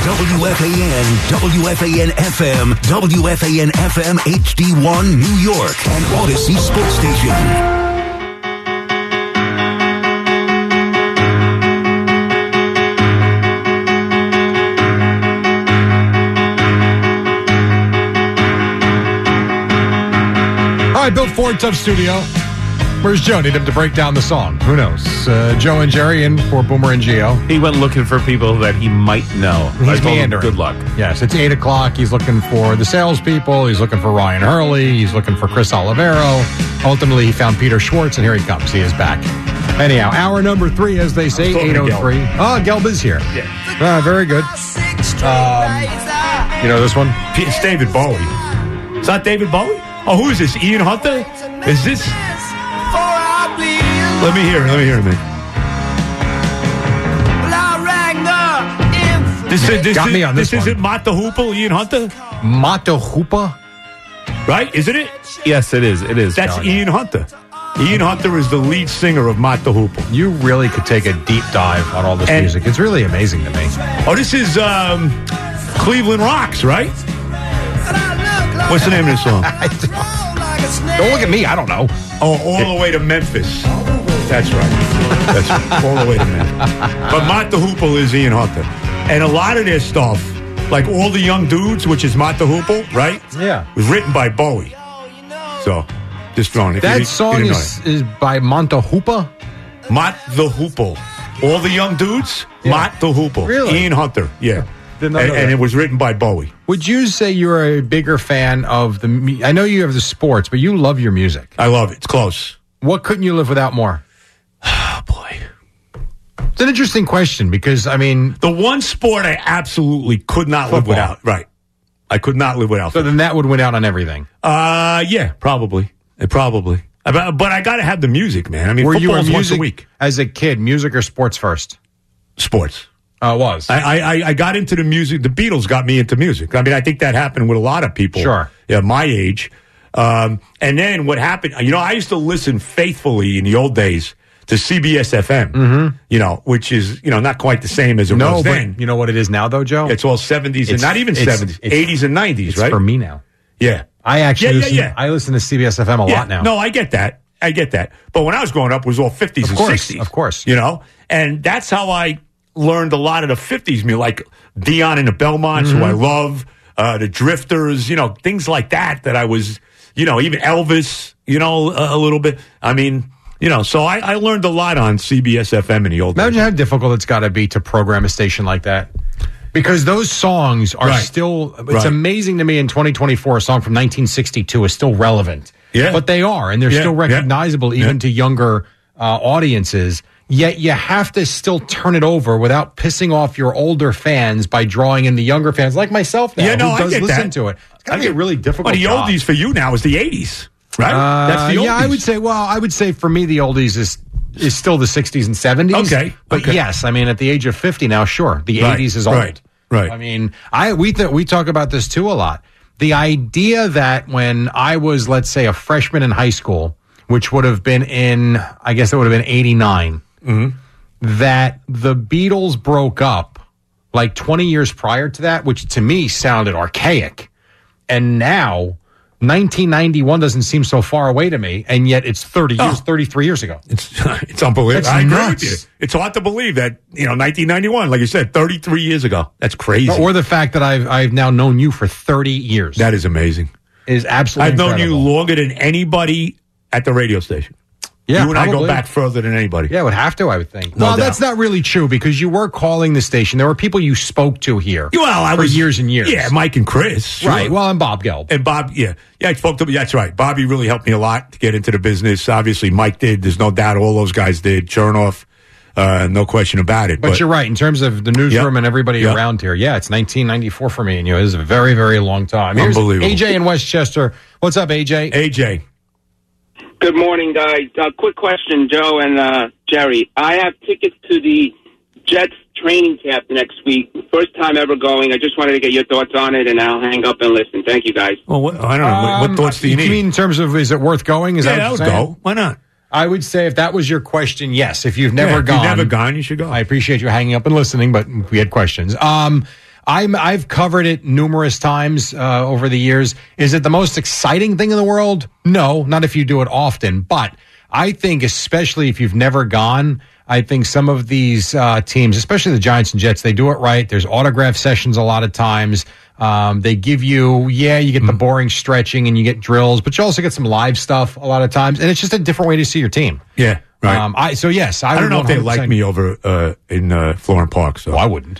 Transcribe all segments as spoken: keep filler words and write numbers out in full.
W F A N, W F A N F M, W F A N F M H D one New York, and Odyssey Sports Station. All right, Bill Ford, Tough Studio. Where's Joe? Need him to break down the song. Who knows? Uh, Joe and Jerry in for Boomer and Gio. He went looking for people that he might know. He's I told him, meandering. good luck. Yes, it's eight o'clock. He's looking for the salespeople. He's looking for Ryan Hurley. He's looking for Chris Olivero. Ultimately, he found Peter Schwartz, and here he comes. He is back. Anyhow, hour number three, as they say, eight oh three. Oh, Gelb is here. Yeah. Uh, very good. Um, you know this one? It's David Bowie. It's not David Bowie? Oh, who is this? Ian Hunter? Is this? Let me hear it. Let me hear it, man. This, is, this, Got is, me on this this one. isn't Mott the Hoople, Ian Hunter? Mata Hoopa? Right? Isn't it? Yes, it is. It is. That's John. Ian Hunter. Ian Hunter is the lead singer of Mott the Hoople. You really could take a deep dive on all this And- music. It's really amazing to me. Oh, this is um, Cleveland Rocks, right? What's the name of this song? Don't look at me. I don't know. Oh, All the Way to Memphis. That's right. That's right. All the way to Memphis. But Mott the Hoople is Ian Hunter. And a lot of their stuff, like All the Young Dudes, which is Mott the Hoople, right? Yeah. Was written by Bowie. So, just throwing it. That You- you song didn't know is, is by Mata Hoopa? that. Mott the Hoople. All the Young Dudes, Yeah. Mott the Hoople. Really? Ian Hunter, yeah. Did not And, know and that. it was written by Bowie. Would you say you're a bigger fan of the... mu- I know you have the sports, but you love your music. I love it. It's close. What couldn't you live without more? Oh, boy. It's an interesting question because, I mean... The one sport I absolutely could not live Football. without. Right. I could not live without So football. then that would win out on everything. Uh, yeah, probably. Uh, Probably. Uh, But, but I got to have the music, man. I mean, Were you a football's once music... a week. As a kid, music or sports first? Sports. Uh, it was. I, I, I got into the music. The Beatles got me into music. I mean, I think that happened with a lot of people. Sure. Yeah, my age. Um, and then what happened, you know, I used to listen faithfully in the old days to C B S F M, mm-hmm. you know, which is, you know, not quite the same as it no, was but then. you know what it is now, though, Joe? It's all seventies and It's- not even it's- seventies, it's- eighties and nineties, It's right? for me now. Yeah. I actually Yeah, yeah, listen, yeah. I listen to C B S F M a Yeah, lot now. No, I get that. I get that. But when I was growing up, it was all fifties Of and course, sixties. of course. You know? And that's how I learned a lot of the fifties music, like Dion and the Belmonts, Mm-hmm. who I love, uh, the Drifters, you know, things like that, that I was, you know, even Elvis, you know, a, a little bit. I mean, you know, so I, I learned a lot on C B S F M in the old Imagine days. how difficult it's got to be to program a station like that. Because those songs are Right. still, it's Right. amazing to me in twenty twenty-four, a song from nineteen sixty-two is still relevant. Yeah. But they are, and they're Yeah, still yeah. recognizable even Yeah. to younger uh, audiences. Yet you have to still turn it over without pissing off your older fans by drawing in the younger fans, like myself now, Yeah, no, who I does get listen that. to it. It's got I to be a get- really difficult Well, the job. oldies for you now is the eighties, right? Uh, That's the oldies. yeah, I would say. Well, I would say for me, the oldies is is still the sixties and seventies. Okay, but okay. yes, I mean, at the age of fifty now, sure, the Right, eighties is old. right, right. I mean, I we th- we talk about this too a lot. The idea that when I was, let's say, a freshman in high school, which would have been in, I guess it would have been eighty-nine, Mm-hmm. that the Beatles broke up like twenty years prior to that, which to me sounded archaic, and now. nineteen ninety-one doesn't seem so far away to me, and yet it's thirty years, Oh. thirty-three years ago. It's it's unbelievable. It's I agree nuts. with you. It's hard to believe that, you know, nineteen ninety-one, like you said, thirty-three years ago. That's crazy. Or the fact that I've I've now known you for thirty years. That is amazing. is absolutely I've known incredible. you longer than anybody at the radio station. Yeah, you and I go probably. back further than anybody. Yeah, it would have to, I would think. No well, doubt. that's not really true because you were calling the station. There were people you spoke to here Well, I for was years and years. Yeah, Mike and Chris. Sure. Right. Well, I'm Bob Gelb. And Bob, yeah. Yeah, I spoke to That's right. Bobby really helped me a lot to get into the business. Obviously, Mike did. There's no doubt all those guys did. Chernoff, uh, no question about it. But, you're right. In terms of the newsroom Yep. and everybody Yep. around here, yeah, it's nineteen ninety-four for me. And, you know, this is a very, very long time. Here's Unbelievable. A J in Westchester. What's up, A J? A J. Good morning, guys. Uh, quick question, Joe and uh, Jerry. I have tickets to the Jets training camp next week. First time ever going. I just wanted to get your thoughts on it, and I'll hang up and listen. Thank you, guys. Well, what, I don't know. What- what Um, thoughts do you need? mean in terms of is it worth going? Is yeah, that I what would you're saying? go. Why not? I would say if that was your question, yes. If you've never Yeah, if gone, you've never gone, you should go. I appreciate you hanging up and listening, but we had questions. Um, I'm, I've covered it numerous times uh, over the years. Is it the most exciting thing in the world? No, not if you do it often. But I think, especially if you've never gone, I think some of these uh, teams, especially the Giants and Jets, they do it right. There's autograph sessions a lot of times. Um, they give you, yeah, you get mm. the boring stretching and you get drills, but you also get some live stuff a lot of times. And it's just a different way to see your team. Yeah, right. Um, I, so, yes. I, I don't know if they like percent me over uh, in uh, Florham Park. So. Well, I wouldn't.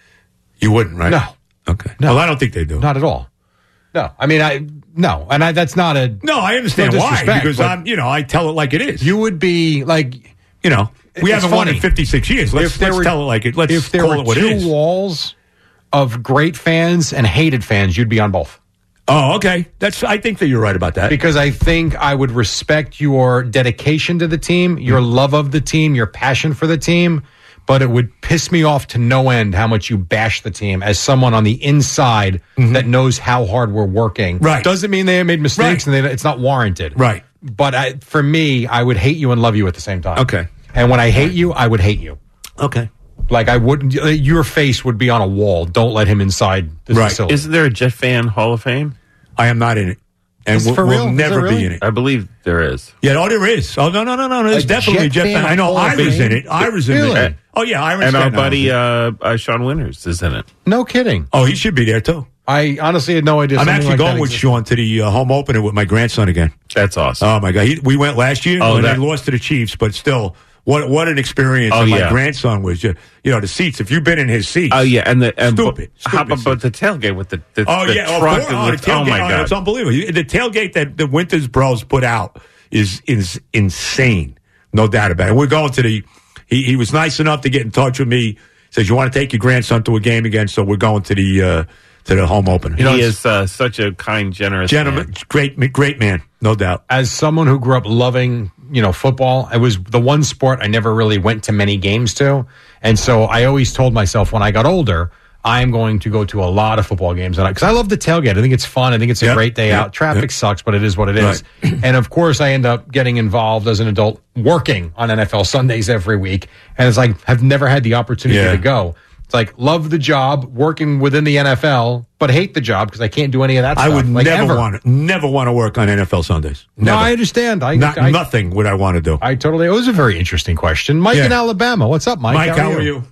You wouldn't, right? No. Okay. No. Well, I don't think they do. Not at all. No. I mean, I, no. And I, that's not a. No, I understand no why. Because I'm, you know, I tell it like it is. You would be like, you know, we haven't funny. won in fifty-six years. Let's, let's were, tell it like it. Let's if there call were it what two it is. walls of great fans and hated fans, you'd be on both. Oh, okay. That's. I think that you're right about that. Because I think I would respect your dedication to the team, your mm-hmm. love of the team, your passion for the team, but it would piss me off to no end how much you bash the team as someone on the inside mm-hmm. that knows how hard we're working. Right. Doesn't mean they made mistakes right. and they, it's not warranted. Right. But I, for me, I would hate you and love you at the same time. Okay. And when I hate you, I would hate you. Okay. Like I wouldn't, your face would be on a wall. Don't let him inside the right. facility. Isn't there a Jet Fan Hall of Fame? I am not in it. And we'll, we'll never really? be in it. I believe there is. Yeah, oh, there is. Oh, no, no, no, no. There's a definitely Jet a Jet fan. I know Ira's in it. Ira's in really? it. Oh, yeah, Ira's And our buddy uh, uh, Sean Winters is in it. No kidding. Oh, he should be there, too. I honestly had no idea. I'm actually like going with Sean to the uh, home opener with my grandson again. That's awesome. Oh, my God. He, we went last year oh, and that- they lost to the Chiefs, but still. What what an experience! Oh, and my yeah. grandson was just, you know, the seats. If you've been in his seats, oh yeah, and the and stupid. b- how stupid about the tailgate with the, the oh the yeah, truck oh, and oh, the, the tailgate, oh my oh, god, it's unbelievable. The tailgate that the Winters Bros put out is is insane, no doubt about it. We're going to the. He, he was nice enough to get in touch with me. Says you want to take your grandson to a game again, so we're going to the uh, to the home opener. You know, he is uh, such a kind, generous gentleman, man. great, great man, no doubt. As someone who grew up loving, you know, football, it was the one sport I never really went to many games to. And so I always told myself when I got older, I'm going to go to a lot of football games. Because I love the tailgate. I think it's fun. I think it's a yep, great day yep, out. Traffic yep. sucks, but it is what it is. Right. And of course, I end up getting involved as an adult working on N F L Sundays every week. And it's like, I've never had the opportunity yeah. to go. It's like, love the job, working within the N F L, but hate the job because I can't do any of that I stuff. would like, never ever. want to, never want to work on N F L Sundays. Never. No, I understand. I, Not, I, nothing would I want to do. I totally, it was a very interesting question. Mike Yeah. in Alabama. What's up, Mike? Mike, how, how are you?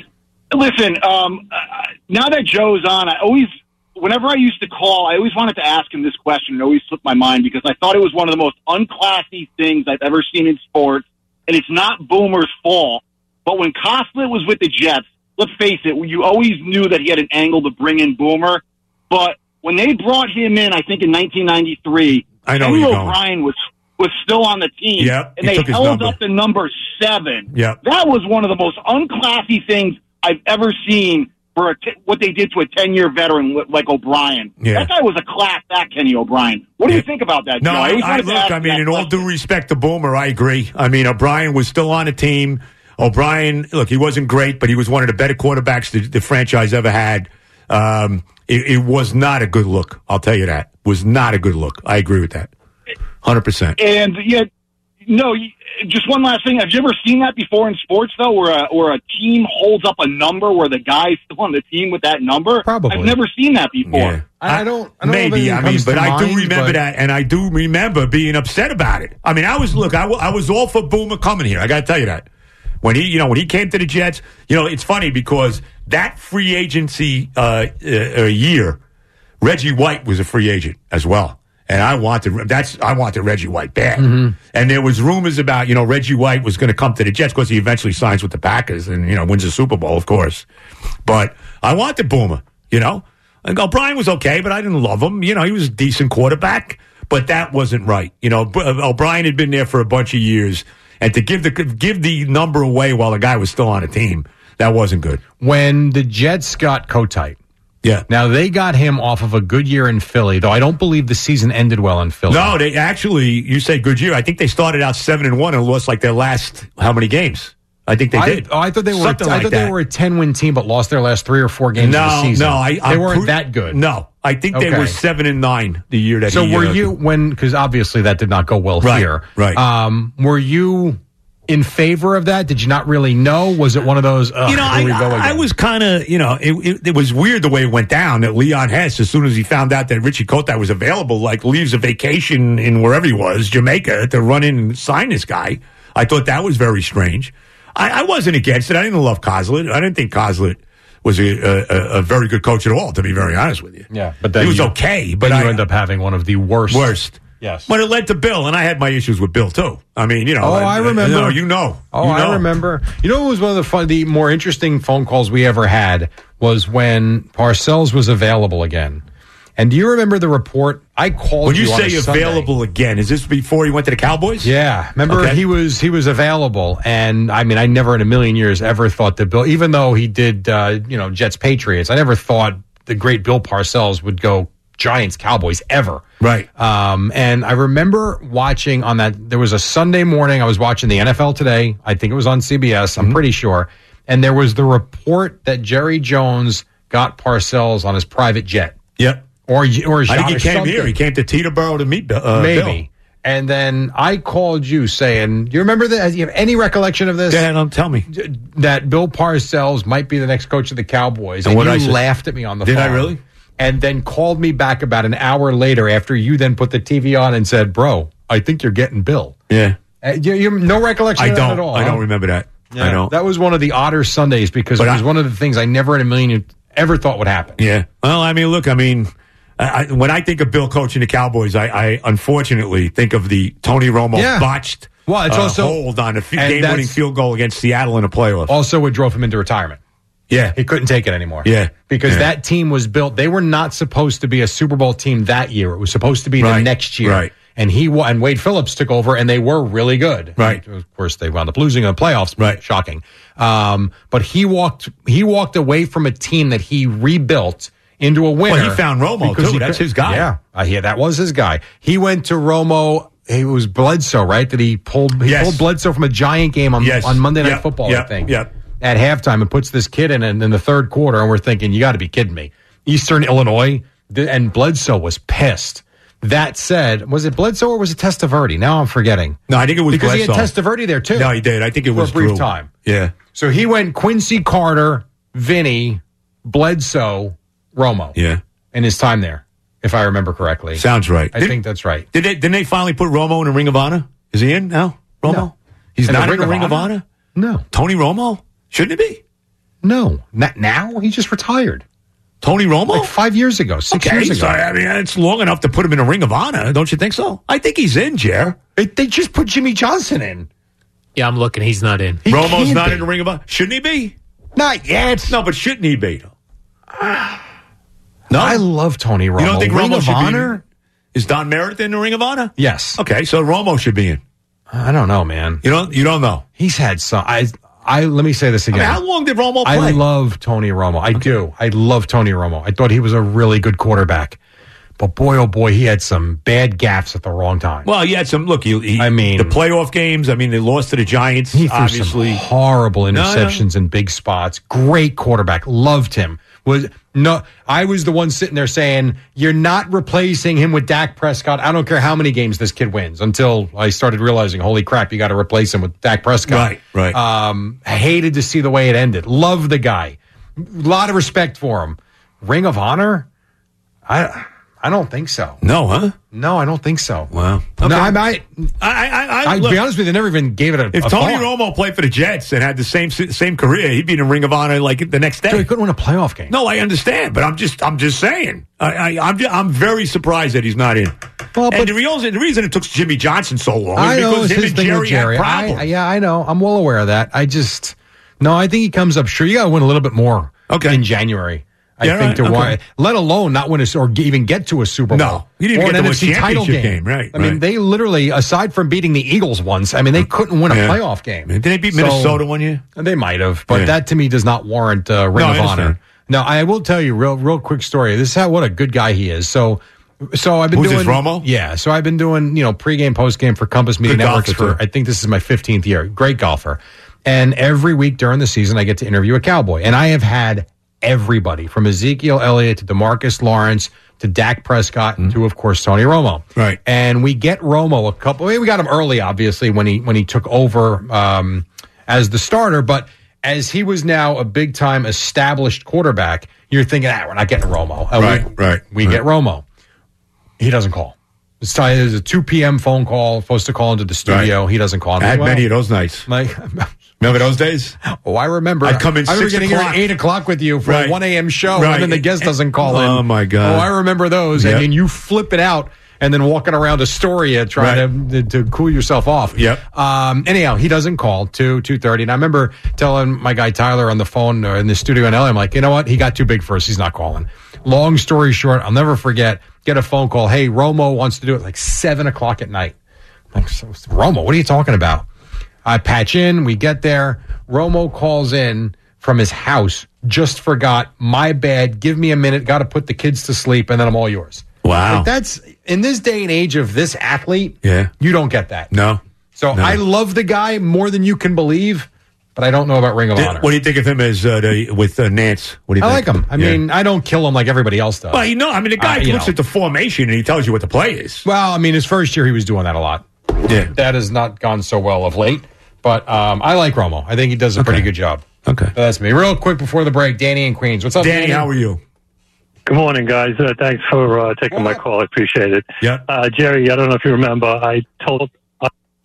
Listen, um, uh, now that Joe's on, I always, whenever I used to call, I always wanted to ask him this question. It always slipped my mind because I thought it was one of the most unclassy things I've ever seen in sports. And it's not Boomer's fault. But when Coslet was with the Jets, let's face it, you always knew that he had an angle to bring in Boomer. But when they brought him in, I think in nineteen ninety-three, I know Kenny where you're O'Brien was was still on the team. Yep, and he they took his held number. up the number seven. Yep. That was one of the most unclassy things I've ever seen for a t- what they did to a ten-year veteran like O'Brien. Yeah. That guy was a class act, Kenny O'Brien. What do Yeah. you think about that, No, Joe? I, always I wanted to look, ask I you mean, that in all question. due respect to Boomer, I agree. I mean, O'Brien was still on the team. O'Brien, look, he wasn't great, but he was one of the better quarterbacks the, the franchise ever had. Um, it, it was not a good look. I'll tell you that. Was not a good look. I agree with that. one hundred percent. And, yeah, no, you- just one last thing. Have you ever seen that before in sports, though, where a, where a team holds up a number where the guy's still on the team with that number? Probably. I've never seen that before. Yeah. I don't- I don't know if maybe. anything I mean, comes but to I do mind, remember but- that, and I do remember being upset about it. I mean, I was look, I, w- I was all for Boomer coming here. I got to tell you that when he, you know, when he came to the Jets, you know, it's funny because that free agency uh, uh, year, Reggie White was a free agent as well. And I wanted that's I wanted Reggie White bad. Mm-hmm. And there was rumors about, you know, Reggie White was going to come to the Jets because he eventually signs with the Packers and, you know, wins the Super Bowl, of course. But I wanted Boomer, you know. And O'Brien was okay, but I didn't love him. You know, he was a decent quarterback, but that wasn't right. You know, O'Brien had been there for a bunch of years, and to give the give the number away while the guy was still on the team, that wasn't good. When the Jets got Kotite, yeah. Now, they got him off of a good year in Philly, though I don't believe the season ended well in Philly. No, they actually, you say good year. I think they started out seven and one and lost like their last, how many games? I think they I, did. oh, I thought they were. Something I like thought that. they were a ten-win team, but lost their last three or four games no, of the season. No, I, they I'm weren't pro- that good. No, I think they Okay. were seven and nine the year that So he, were uh, you when? Because obviously that did not go well Right, here. right. Um, were you in favor of that? Did you not really know? Was it one of those, ugh, You know, here I, we go again? I was kind of, you know, it, it, it was weird the way it went down that Leon Hess, as soon as he found out that Richie Kotite was available, like leaves a vacation in wherever he was, Jamaica, to run in and sign this guy. I thought that was very strange. I, I wasn't against it. I didn't love Kozlet. I didn't think Kozlet was a, a, a very good coach at all, to be very honest with you. Yeah, but then he was you, okay. But then you I, end up having one of the worst. Worst. Yes. But it led to Bill, and I had my issues with Bill, too. I mean, you know. Oh, I remember. You know. You know. Oh, you know. I remember. You know what was one of the fun, the more interesting phone calls we ever had was when Parcells was available again. And do you remember the report? I called When you, you on say a available Sunday. again, is this before he went to the Cowboys? Yeah. Remember, Okay. he was he was available. And, I mean, I never in a million years ever thought that Bill, even though he did, uh, you know, Jets Patriots, I never thought the great Bill Parcells would go Giants Cowboys ever. Right. Um, and I remember watching on that, there was a Sunday morning, I was watching the N F L Today. I think it was on C B S, I'm mm-hmm. pretty sure. And there was the report that Jerry Jones got Parcells on his private jet. Yep. Or, or I think he or came something. here. He came to Teterboro to meet uh, Maybe. Bill. And then I called you saying, do you remember that? Do you have any recollection of this? Yeah, don't tell me. That Bill Parcells might be the next coach of the Cowboys. And And, what you I said- laughed at me on the Did phone. I really? And then called me back about an hour later after you then put the T V on and said, bro, I think you're getting Bill. Yeah. Uh, you, you no recollection I of that don't. at all. I huh? don't remember that. Yeah, I don't. That was one of the odder Sundays because But it was I- one of the things I never in a million ever thought would happen. Yeah. Well, I mean, look, I mean, I, I, when I think of Bill coaching the Cowboys, I, I unfortunately think of the Tony Romo Yeah. botched Well, it's uh, also- hold on a f- and game-winning that's- field goal against Seattle in a playoff. Also, what drove him into retirement. Yeah. He couldn't take it anymore. Yeah. Because Yeah. that team was built. They were not supposed to be a Super Bowl team that year. It was supposed to be Right. the next year. Right. And he wa- and Wade Phillips took over, and they were really good. Right. And of course, they wound up losing in the playoffs. Right. Shocking. Um, but he walked. He walked away from a team that he rebuilt into a winner. Well, he found Romo, because too. he That's could- his guy. Yeah. Uh, yeah, that was his guy. He went to Romo. It was Bledsoe, right? That he pulled. He Yes. pulled Bledsoe from a Giant game on Yes. on Monday Night Yep. Football. I Yep. think. Yep. At halftime and puts this kid in in, in the third quarter, and we're thinking, you got to be kidding me. Eastern Illinois, th- and Bledsoe was pissed. That said, was it Bledsoe or was it Testaverde? Now I'm forgetting. No, I think it was because he had Bledsoe. Testaverde there too. No, he did. I think it for was a brief Drew. time. Yeah. So he went Quincy Carter, Vinny, Bledsoe, Romo. Yeah. In his time there, if I remember correctly. Sounds right. I Did- think that's right. Did they, didn't they finally put Romo in the Ring of Honor? Is he in now? Romo? No. He's In the not Ring in the of Ring of Honor? Honor? No, Tony Romo? Shouldn't it be? no, not now. He just retired Tony Romo? like five years ago, six Okay, years ago. so, I mean, it's long enough to put him in a Ring of Honor, don't you think so? I think he's in, Jer. It, they just put Jimmy Johnson in. Yeah, I'm looking. He's not in. He Romo's can't not be. in the Ring of Honor. Shouldn't he be? Not yet. No, but shouldn't he be? No? I love Tony Romo. You don't think Ring Romo of should Honor? be in? Is Don Meredith in the Ring of Honor? Yes. Okay, so Romo should be in. I don't know, man. You don't, you don't know. He's had some. I. I let me say this I again. mean, how long did Romo play? I love Tony Romo. I do. I love Tony Romo. I thought he was a really good quarterback. But boy, oh boy, he had some bad gaffes at the wrong time. Well, he had some. Look, he, he, I mean- the playoff games. I mean, they lost to the Giants. He threw obviously, some horrible no. interceptions in big spots. Great quarterback. Loved him. Was no, I was the one sitting there saying, "You're not replacing him with Dak Prescott. I don't care how many games this kid wins." Until I started realizing, holy crap, you got to replace him with Dak Prescott. Right, right. Um, hated to see the way it ended. Loved the guy. A lot of respect for him. Ring of Honor? I I don't think so. no, huh? No, I don't think so. Wow. No, Okay. I might. I, I, I, I'd look, be honest with you, they never even gave it a. if a Tony thought. Romo played for the Jets and had the same same career, he'd be in the Ring of Honor like the next day. So he couldn't win a playoff game. No, I understand, but I'm just I'm just saying. I, I, I'm ju- I'm very surprised that he's not in. Well, and but- the reason the reason it took Jimmy Johnson so long is I know because it's him his and thing Jerry, with Jerry. had I, problems. yeah, I know. I'm well aware of that. I just no. I think he comes up. Sure, you got to win a little bit more. Okay. In January, I Yeah, think right, to okay. why, let alone not win a or even get to a Super Bowl. No, you didn't or get an to a N F C title championship game. game, right, I mean, right. they literally, aside from beating the Eagles once, I mean, they couldn't win a Yeah. playoff game. Did they beat So- Minnesota one year? They might have, but Yeah. that to me does not warrant uh, Ring No, I of understand. Honor. Now, I will tell you real, real quick story. This is how what a good guy he is. So, so I've been Who's doing this, Romo? Yeah, so I've been doing you know pregame, postgame for Compass Media Good Networks golfer, for too. I think this is my fifteenth year. Great golfer, and every week during the season, I get to interview a Cowboy, and I have had everybody from Ezekiel Elliott to DeMarcus Lawrence to Dak Prescott and to, of course, Tony Romo. Right. And we get Romo a couple. We got him early, obviously, when he when he took over um, as the starter. But as he was now a big time established quarterback, you're thinking, ah, we're not getting Romo. And Right, we, right, We right. get Romo. He doesn't call. It's time. There's a two p.m. phone call supposed to call into the studio. Right. He doesn't call. I'm I had like, well, many of those nights. Like, Remember those days? oh, I remember. I'd come in I remember six getting o'clock. here at eight o'clock with you for Right. a one a.m. show, Right. and then the guest doesn't call in. Oh, my God. Oh, I remember those. Yep. And then you flip it out, and then walking around Astoria trying to, to cool yourself off. Yep. Um, anyhow, he doesn't call two two thirty, and I remember telling my guy Tyler on the phone or in the studio in L A, I'm like, you know what? He got too big for us. He's not calling. Long story short, I'll never forget. Get a phone call. Hey, Romo wants to do it like seven o'clock at night. I'm like, so, Romo, what are you talking about? I patch in. We get there. Romo calls in from his house. Just forgot. My bad. Give me a minute. Got to put the kids to sleep, and then I'm all yours. Wow. Like that's in this day and age of this athlete. Yeah. You don't get that. No. So No. I love the guy more than you can believe, but I don't know about Ring of Did- Honor. what do you think of him as uh, the, with uh, Nance? What do you I think? like him. I Yeah. mean, I don't kill him like everybody else does. well, you know, I mean, the guy Uh, you looks know. at the formation and he tells you what the play is. Well, I mean, his first year he was doing that a lot. Yeah. That has not gone so well of late. But um, I like Romo. I think he does a pretty good job. Okay. So that's me. Real quick before the break, Danny in Queens. What's up, Danny, Danny? how are you? Good morning, guys. Uh, thanks for uh, taking my What? call. I appreciate it. Yeah. Uh, Jerry, I don't know if you remember, I told... Uh,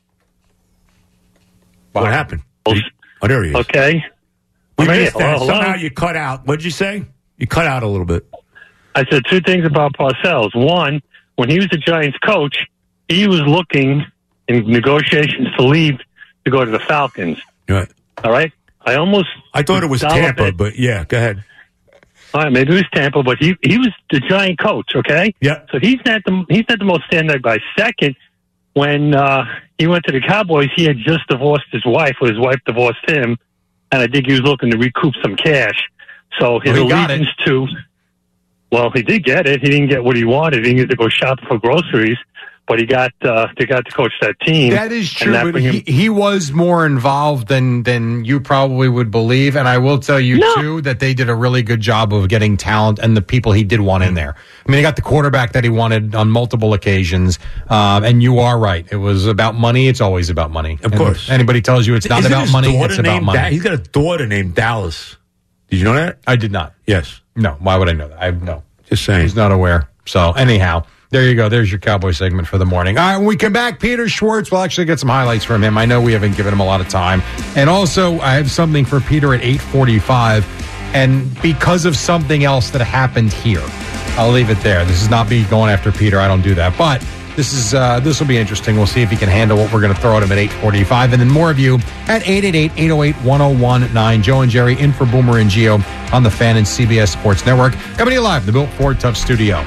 What happened? Oh, there he is. okay. We I'm here. missed that. Hello, hello. Somehow you cut out. What did you say? You cut out a little bit. I said two things about Parcells. One, when he was the Giants coach, he was looking in negotiations to leave to go to the Falcons. Right. All right? I almost... I thought it was dollar Tampa, bet- but yeah, go ahead. All right, maybe it was Tampa, but he he was the Giant coach, okay? Yeah. So he's not the he's not the most stand-up guy. Second, when uh, he went to the Cowboys, he had just divorced his wife, or his wife divorced him, and I think he was looking to recoup some cash. So his Well, he got allegiance to, well, he did get it. He didn't get what he wanted. He needed to go shopping for groceries, but he got uh, they got to coach that team. That is and true, that but bring he, him- he was more involved than than you probably would believe. And I will tell you, No. too, that they did a really good job of getting talent and the people he did want in there. I mean, they got the quarterback that he wanted on multiple occasions. Um, and you are right. It was about money. It's always about money. Of And course. if anybody tells you it's not Isn't about his money, daughter it's about named money. Da- he's got a daughter named Dallas. Did you know that? I did not. Yes. No. Why would I know that? I no. Just I saying. was not aware. So anyhow, there you go. There's your Cowboy segment for the morning. All right, when we come back, Peter Schwartz, we'll actually get some highlights from him. I know we haven't given him a lot of time. And also, I have something for Peter at eight forty-five. And because of something else that happened here, I'll leave it there. This is not me going after Peter. I don't do that. But this is uh, this will be interesting. We'll see if he can handle what we're going to throw at him at eight forty-five. And then more of you at eight eight eight, eight oh eight, one oh one nine. Joe and Jerry in for Boomer and Geo on the Fan and C B S Sports Network. Coming to you live, the Built Ford Tough Studio.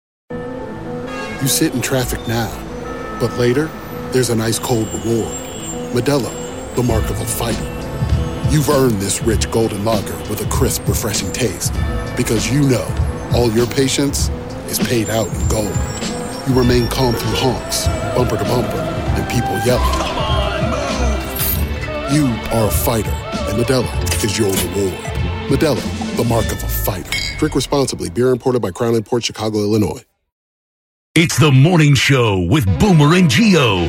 You sit in traffic now, but later, there's an ice cold reward. Modelo, the mark of a fighter. You've earned this rich golden lager with a crisp, refreshing taste. Because you know, all your patience is paid out in gold. You remain calm through honks, bumper to bumper, and people yelling. You are a fighter, and Modelo is your reward. Modelo, the mark of a fighter. Drink responsibly. Beer imported by Crown Imports, Chicago, Illinois. It's the morning show with Boomer and Geo.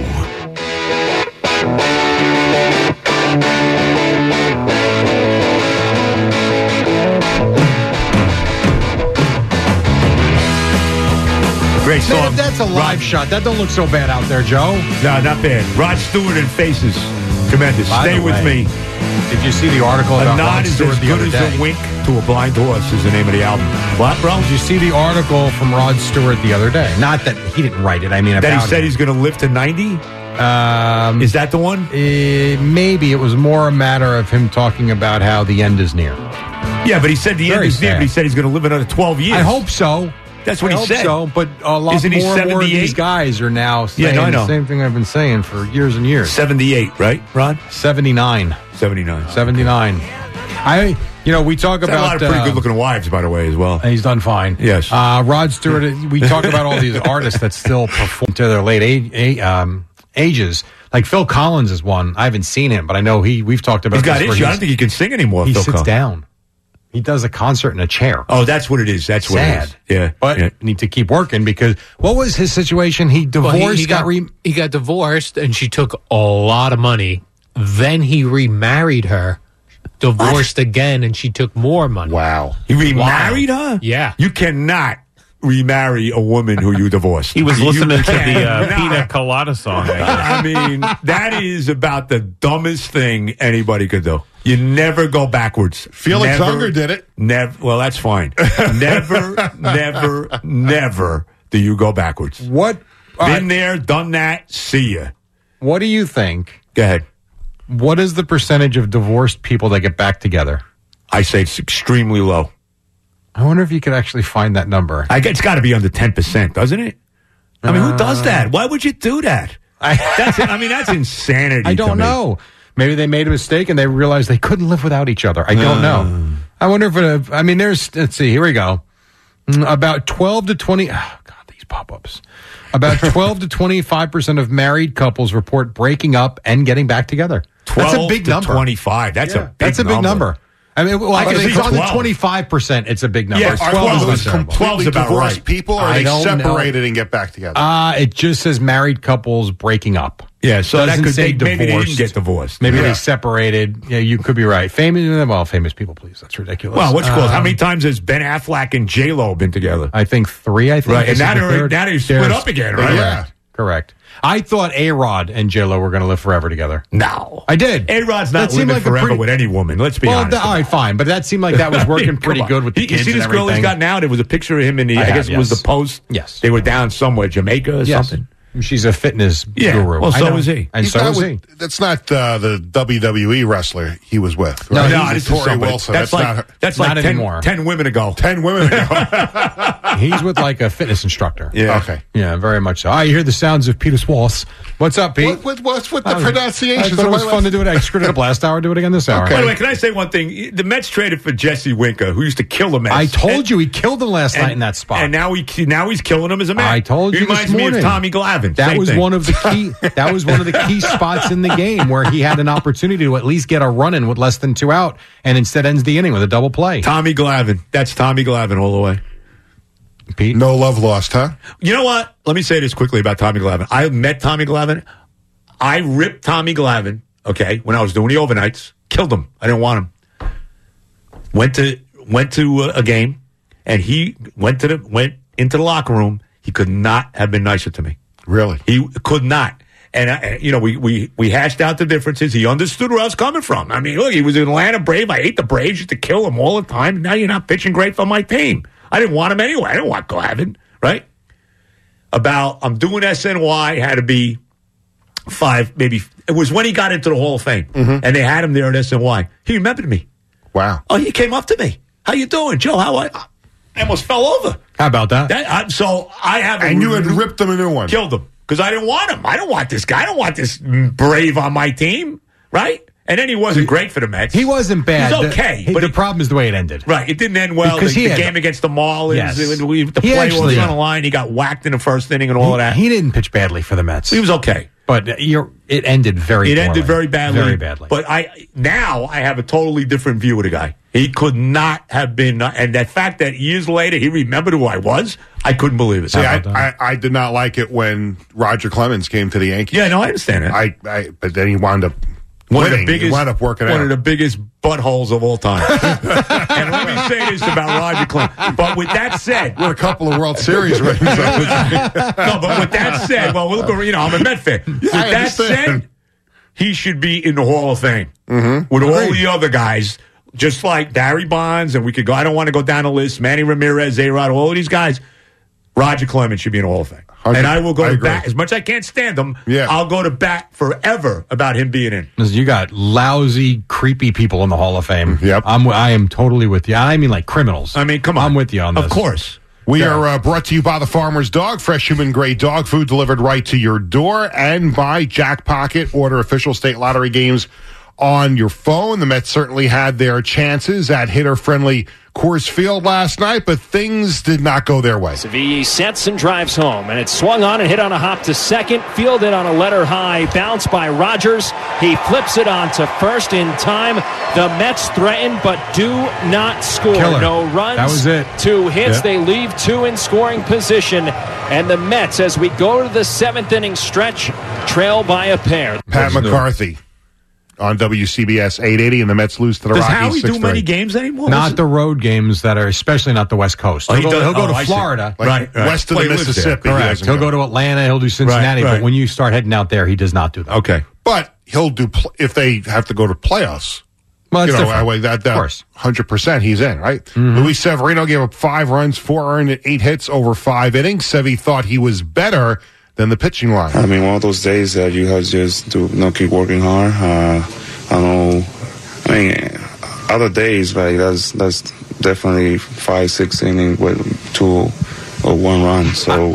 Great Man, song. if that's a live Rod- shot, that don't look so bad out there, Joe. No, not bad. Rod Stewart and Faces. Tremendous. By Stay the with way, me. Did you see the article A about Rod nod is Stewart as the good other as day? a wink to a blind horse is the name of the album. What, bro? Did you see the article from Rod Stewart the other day? Not that he didn't write it. I mean, That about he said him. he's going to live to ninety? Um, Is that the one? eh, maybe it was more a matter of him talking about how the end is near. Yeah, but he said the end Very is near, sad. but he said he's going to live another twelve years. I hope so. That's what I he hope said. so, but a lot Isn't he more and more of these seventy-eight? guys are now saying Yeah, no, I know. the same thing I've been saying for years and years. seventy-eight, right, Ron? seventy-nine. seventy-nine. seventy-nine. I, you know, we talk He's had about a lot of pretty uh, good-looking wives, by the way, as well. He's done fine. Yes. Uh, Rod Stewart, we talk about all these artists that still perform to their late age, age, um, ages. Like Phil Collins is one. I haven't seen him, but I know he. We've talked about He's got this where issues. I he's- don't think he can sing anymore, He Phil sits Collins. down. He does a concert in a chair. Oh, that's what it is. That's what Sad. it is. Yeah. But yeah. need to keep working because what was his situation? He divorced, Well, he, he got, got, re- he got divorced, and she took a lot of money. Then he remarried her, divorced again, and she took more money. Wow. He remarried her? Yeah. You cannot remarry a woman who you divorced. He was You listening to the uh, cannot. Pina Colada song. I guess. I mean, that is about the dumbest thing anybody could do. You never go backwards. Felix Never- Unger did it. Never. Well, that's fine. Never, never, never do you go backwards. what? all Been right, there, done that. See ya. what do you think? Go ahead. What is the percentage of divorced people that get back together? I say it's extremely low. I wonder if you could actually find that number. I guess it's got to be under ten percent, doesn't it? I mean, who does that? Why would you do that? I, That's. I mean, that's insanity. I to don't me. know. Maybe they made a mistake and they realized they couldn't live without each other. I don't know. I wonder if it, I mean, there's, let's see, here we go. Mm, About twelve to twenty, oh God, these pop-ups. About twelve to twenty-five percent of married couples report breaking up and getting back together. That's a big to number. twenty-five. That's a big That's a big number. I mean, well, I can if see it's under twelve. twenty-five percent, it's a big number. Yeah, Are twelve is those not terrible. twelve's completely about divorced right. people, or are I they don't know. separated and get back together? Uh, it just says married couples breaking up. Yeah, so that Doesn't could say they, maybe they didn't divorced. get divorced. Maybe Yeah. they separated. Yeah, you could be right. Famous, well, famous people, please. That's ridiculous. Well, what's close? How Um, many times has Ben Affleck and J Lo been together? I think three. I think. Right, and This is now the they're third. now they split They're- up again, right? Yeah. Correct. I thought A-Rod and J-Lo were going to live forever together. No, I did. A-Rod's not That seemed living like a forever pretty- with any woman. Let's be Well, honest. that, all right, fine, but that seemed like that was working Come pretty on. good with the You- kids You see and this girl he's everything. got now? There was a picture of him in the. I I, have, guess it was yes. the Post. Yes. they were down somewhere, Jamaica or Yes. something. She's a fitness Yeah, guru. well, I so know. is he. And He's so not is he. with- That's not uh, the W W E wrestler he was with. No, Right? no, He's this is Tori somebody- Wilson. That's, That's, like not her. that's Not like ten, anymore. ten women ago. Ten women ago. He's with like a fitness instructor. Yeah. Okay. Yeah, very much so. I hear the sounds of Peter Swass. What's up, Pete? What, what, what's with the I was- pronunciations? I thought it was What- fun to do it. I screwed it up last hour. Do it again this hour. By the way, can I say one thing? The Mets traded for Jesse Winker, who used to kill the Mets. I told And- you he killed him last and- night in that spot. and now he now he's killing him as a Met. I told he you reminds this me morning. of Tommy Glavine. That Same was thing. one of the key. That was one of the key spots in the game where he had an opportunity to at least get a run in with less than two out, and instead ends the inning with a double play. Tommy Glavine. That's Tommy Glavine all the way. Pete, No love lost, huh? You know what? Let me say this quickly about Tommy Glavine. I met Tommy Glavine. I ripped Tommy Glavine, okay, when I was doing the overnights. Killed him. I didn't want him. Went to went to a, a game, and he went to the went into the locker room. He could not have been nicer to me. Really? He could not. And, I, you know, we, we, we hashed out the differences. He understood where I was coming from. I mean, look, he was an Atlanta Brave. I hate the Braves. Used to kill him all the time. Now you're not pitching great for my team. I didn't want him anyway. I didn't want Glavine, right? About, I'm doing S N Y, had to be five, maybe. It was when he got into the Hall of Fame. Mm-hmm. And they had him there at S N Y. He remembered me. Wow. Oh, he came up to me. How you doing, Joe? How I, I almost fell over. how about that? That, I, so I have. And you had ripped them a new one. Killed him because I didn't want him. I don't want this guy. I don't want this Brave on my team, right? And then he wasn't great for the Mets. He wasn't bad. He's okay, The, but the it- problem is the way it ended. right. It didn't end well. The, Because he the had- game against the Marlins, Yes. it- we- the He play actually- was on the line. He got whacked in the first inning and all of that. He didn't pitch badly for the Mets. He was okay. But you're, it ended very It ended poorly. very badly. Very badly. But I now I have a totally different view of the guy. He could not have been, and that fact that years later he remembered who I was, I couldn't believe it. See, I, about I, I did not like it when Roger Clemens came to the Yankees. yeah, no, I understand that. I, I but then he wound up One of winning. the biggest, he wound up working one out. of the biggest buttholes of all time. And let me say this about Roger Clemens. But with that said, with a couple of World Series rings. no, but with that said, well, look, you know, I'm a Met fan. With I that understand. said, he should be in the Hall of Fame Mm-hmm. with all the other guys, just like Barry Bonds, and we could go. I don't want to go down the list. Manny Ramirez, A-Rod, all of these guys. Roger Clemens should be in the Hall of Fame. And I will go I to agree. bat as much as I can't stand him. Yeah. I'll go to bat forever about him being in. Listen, you got lousy, creepy people in the Hall of Fame. Yep. I'm, I am totally with you. I mean, like criminals. I mean, come on. I'm with you on this. Of course. We are uh, brought to you by the Farmer's Dog, fresh human grade dog food delivered right to your door, and by Jackpocket. Order official state lottery games on your phone. The Mets certainly had their chances at hitter-friendly Coors Field last night, but things did not go their way. Sevilla sets and drives home, and it's swung on and hit on a hop to second, fielded on a letter high bounce by Rogers. He flips it on to first in time. The Mets threaten but do not score. Killer. No runs. That was it. Two hits. Yeah. They leave two in scoring position, and the Mets, as we go to the seventh inning stretch, trail by a pair. Pat McCarthy on W C B S eight eighty, and the Mets lose to the Does Rockies. Howie do six three. many games anymore? Not the road games that are, especially not the West Coast. Oh, He'll he go, does- he'll go oh, to I see. Florida. Like Right, right. west of Well, the he lives there. Mississippi. he Correct. doesn't He'll go to Atlanta. He'll do Cincinnati. Right, right. But when you start heading out there, he does not do that. Okay. But he'll do pl- if they have to go to playoffs. Well, it's you know, different. that way that, that Of course. one hundred percent he's in, right? Luis Severino gave up five runs, four earned, and eight hits over five innings. Sevy thought he was better than the pitching line. I mean, one of those days that you have just to you know, keep working hard. Uh, I know, I mean, other days, like that's that's definitely five, six innings with two or one run. So,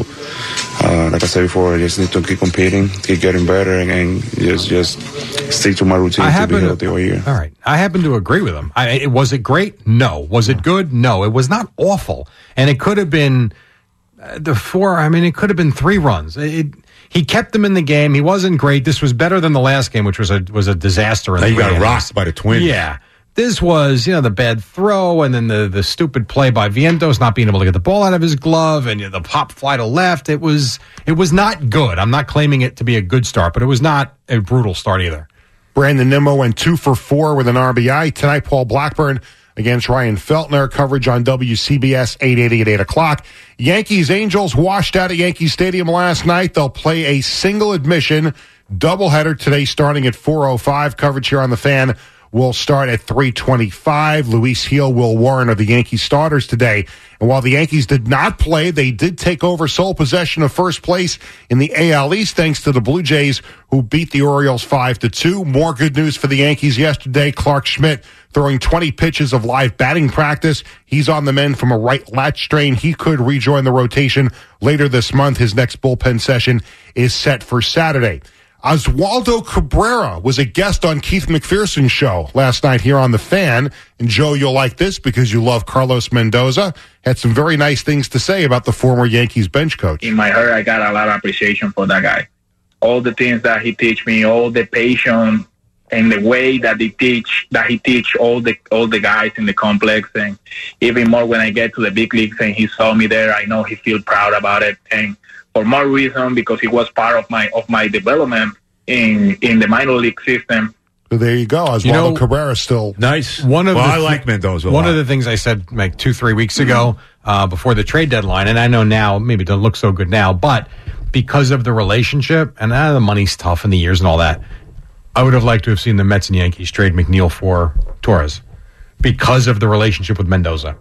uh, like I said before, I just need to keep competing, keep getting better, and, and just just stick to my routine I to happen be to- healthy all year. All right. I happen to agree with him. I, it, was it great? No. Was it good? No. It was not awful. And it could have been uh, the four, I mean, it could have been three runs. It, he kept them in the game. He wasn't great. This was better than the last game, which was a was a disaster. In Now you three got innings. rocked by the Twins. Yeah. This was, you know, the bad throw and then the, the stupid play by Vientos not being able to get the ball out of his glove and you know, the pop fly to left. It was it was not good. I'm not claiming it to be a good start, but it was not a brutal start either. Brandon Nimmo went two for four with an R B I. Tonight, Paul Blackburn against Ryan Feltner. Coverage on W C B S eight eighty at eight o'clock. Yankees Angels washed out at Yankee Stadium last night. They'll play a single admission doubleheader today starting at four oh five. Coverage here on the Fan will start at three twenty-five. Luis Heel, Will Warren are the Yankee starters today. And while the Yankees did not play, they did take over sole possession of first place in the A L East thanks to the Blue Jays, who beat the Orioles five to two. More good news for the Yankees yesterday. Clark Schmidt throwing twenty pitches of live batting practice. He's on the mend from a right lat strain. He could rejoin the rotation later this month. His next bullpen session is set for Saturday. Oswaldo Cabrera was a guest on Keith McPherson's show last night here on The Fan. And Joe, you'll like this because you love Carlos Mendoza. Had some very nice things to say about the former Yankees bench coach. In my heart, I got a lot of appreciation for that guy. All the things that he teach me, all the patience and the way that he teach, that he teach all the all the guys in the complex, and even more when I get to the big leagues and he saw me there, I know he feel proud about it. And for more reason, because he was part of my of my development in in the minor league system. So there you go. Oswaldo You know, Cabrera still nice. One of well, the I like Mendoza. A One lot. of the things I said like two, three weeks ago uh, before the trade deadline, and I know now maybe it doesn't look so good now, but because of the relationship and uh, the money's tough and the years and all that, I would have liked to have seen the Mets and Yankees trade McNeil for Torres because of the relationship with Mendoza.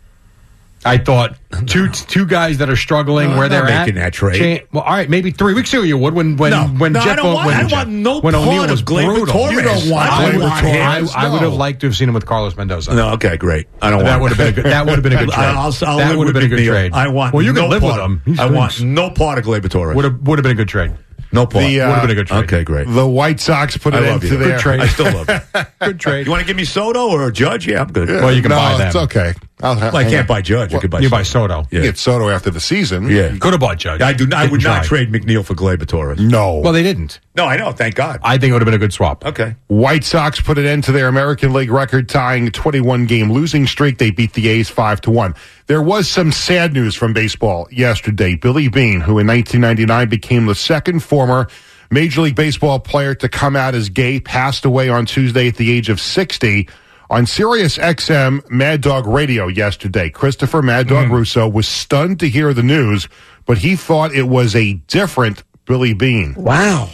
I thought two two guys that are struggling No, where I'm they're not at. making that trade. Cha- well, all right, maybe three weeks ago you would when when No. when No, I Jeff don't want- when, I Jeff- want no when part O'Neill of was Gleyber brutal. Torres. You don't want I Gleyber would, Torres, I, I would no. have liked to have seen him with Carlos Mendoza. No, okay, great. I don't That want would have been a good. That would have been a good trade. I'll, I'll that live would have with been a good McNeil. trade. I want. Well, you no can live part. with him. He I want stinks. no part of Gleyber Torres. Would have would have been a good trade. No part. The, uh, Would have been a good trade. Okay, great. The White Sox put I an love end you. to Good their trade. I still love you. Good trade. You want to give me Soto or Judge? Yeah, I'm good. Well, you can no, buy them. it's okay. I'll ha- Well, I hang can't on. buy Judge. You could buy You Soto. buy Soto. You Yeah. get Soto after the season. Yeah. Could have bought Judge. I do. Not, I Didn't would not try. trade McNeil for Gleyber Torres. No. Well, they didn't. No, I know. Thank God. I think it would have been a good swap. Okay. White Sox put an end to their American League record tying twenty-one game losing streak. They beat the A's five to one. There was some sad news from baseball yesterday. Billy Beane, who in nineteen ninety-nine became the second former Major League Baseball player to come out as gay, passed away on Tuesday at the age of sixty. On Sirius X M Mad Dog Radio yesterday, Christopher Mad Dog Mm. Russo was stunned to hear the news, but he thought it was a different Billy Beane. Wow.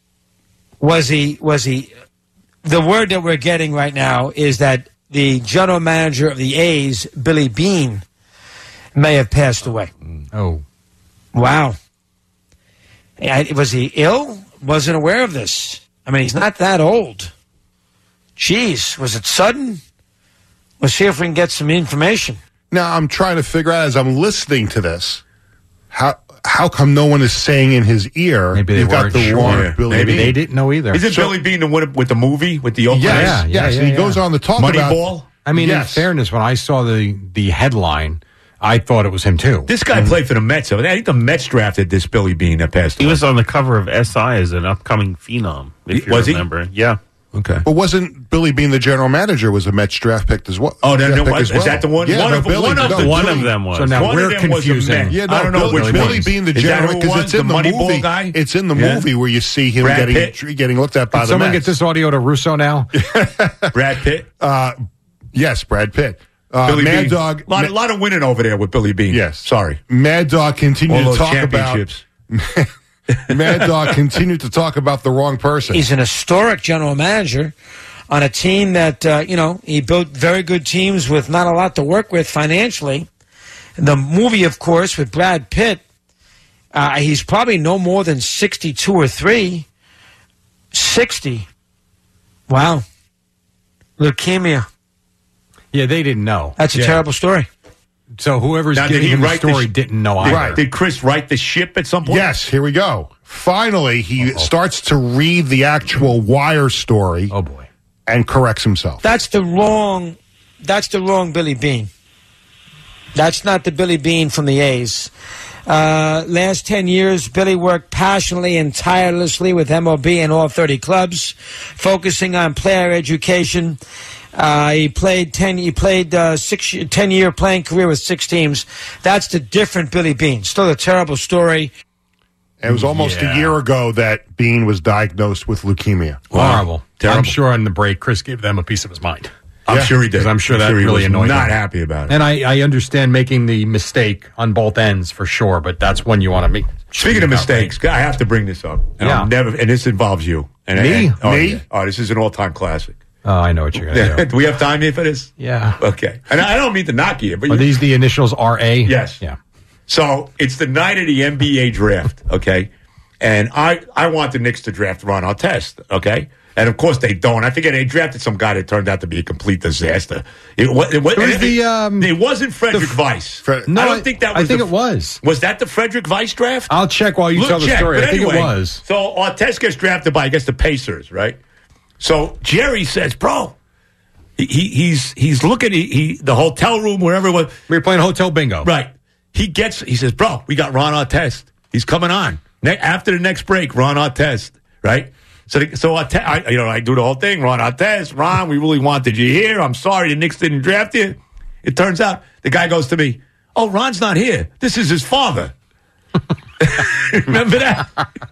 Was he, was he, the word that we're getting right now is that the general manager of the A's, Billy Beane, may have passed away. Oh. Wow. And was he ill? Wasn't aware of this. I mean, he's not that old. Jeez, was it sudden? Let's see if we can get some information. Now, I'm trying to figure out as I'm listening to this, how how come no one is saying in his ear, Maybe they you've got weren't the sure. wrong Yeah. Billy Maybe Beane? they didn't know either. Isn't So- Billy Beane the one with the movie with the Oakland? Yes, Yeah, yes. yeah, and he yeah. goes on to talk about Moneyball? I mean, Yes. in fairness, when I saw the the headline, I thought it was him too. This guy played for the Mets. I think the Mets drafted this Billy Bean that passed. He was on the cover of S I as an upcoming phenom, if you Was he? remember. Yeah. Okay. But wasn't Billy Bean the general manager? Was a Mets draft pick as well? Oh, no, draft no, pick was- is that the one? Yeah, One no, of- Billy, one of no, the- One Billy- of them was. So now One we're of them was a confusing. Met. Yeah, no, I don't know Bill- which Billy ones. Bean the Is that general who it because was? it's in the the, Moneyball movie. guy. It's in the Yeah. movie where you see him Brad getting Pitt? getting looked at by Did the someone Mets. get this audio to Russo now? Brad Pitt. Uh, yes, Brad Pitt. Uh, Billy Mad Bean. Dog. A lot, a lot of winning over there with Billy Bean. Yes. Sorry. Mad Dog All continued to those talk about. championships. Mad Dog continued to talk about the wrong person. He's an historic general manager on a team that, uh, you know, he built very good teams with not a lot to work with financially. The movie, of course, with Brad Pitt, uh, he's probably no more than sixty-two or three. sixty. Wow. Leukemia. Yeah, they didn't know. That's a Yeah. terrible story. So whoever's Now, did giving he him the write the story sh- didn't know Did, either. did Chris write the ship at some point? Yes, here we go. Finally, he starts to read the actual Wire story. Oh boy. And corrects himself. That's the wrong. That's the wrong Billy Bean. That's not the Billy Bean from the A's. Uh, last ten years, Billy worked passionately and tirelessly with M L B and all thirty clubs, focusing on player education. Uh, he played ten. He played uh, six, ten year playing career with six teams. That's the different Billy Bean. Still a terrible story. It was almost Yeah. a year ago that Bean was diagnosed with leukemia. Horrible. Terrible. I'm sure on the break, Chris gave them a piece of his mind. I'm Yeah. sure he did. 'Cause I'm sure that he really was annoyed not him. happy about it. And I, I understand making the mistake on both ends for sure, but that's when you want to make. Speaking of mistakes, I have to bring this up. And Yeah. I'll never, and this involves you. And, Me? and- oh, Me? yeah. Oh, this is an all-time classic. Oh, I know what you're going to do. Do we have time here for this? Yeah. Okay. And I don't mean to knock you, but Are you, these the initials R A? Yes. Yeah. So it's the night of the N B A draft, okay? And I, I want the Knicks to draft Ron Artest, okay? And of course they don't. I forget they drafted some guy that turned out to be a complete disaster. It, wa- it, wa- It was it- the, um, it wasn't Frederick Weiss. Fre- No, I don't think that was I think the- it was. Was that the Frederick Weiss draft? I'll check while you Look, tell the check, story. but I think anyway, it was. So Artest gets drafted by, I guess, the Pacers, right? So Jerry says, bro, he, he he's he's looking, he, he the hotel room, wherever it was. We were playing Hotel Bingo. Right. He gets, he says, bro, we got Ron Artest. He's coming on. Ne- after the next break, Ron Artest, right? So, the, so Artest, I, you know, I do the whole thing. Ron Artest, Ron, we really wanted you here. I'm sorry the Knicks didn't draft you. It turns out the guy goes to me, oh, Ron's not here. This is his father. Remember that?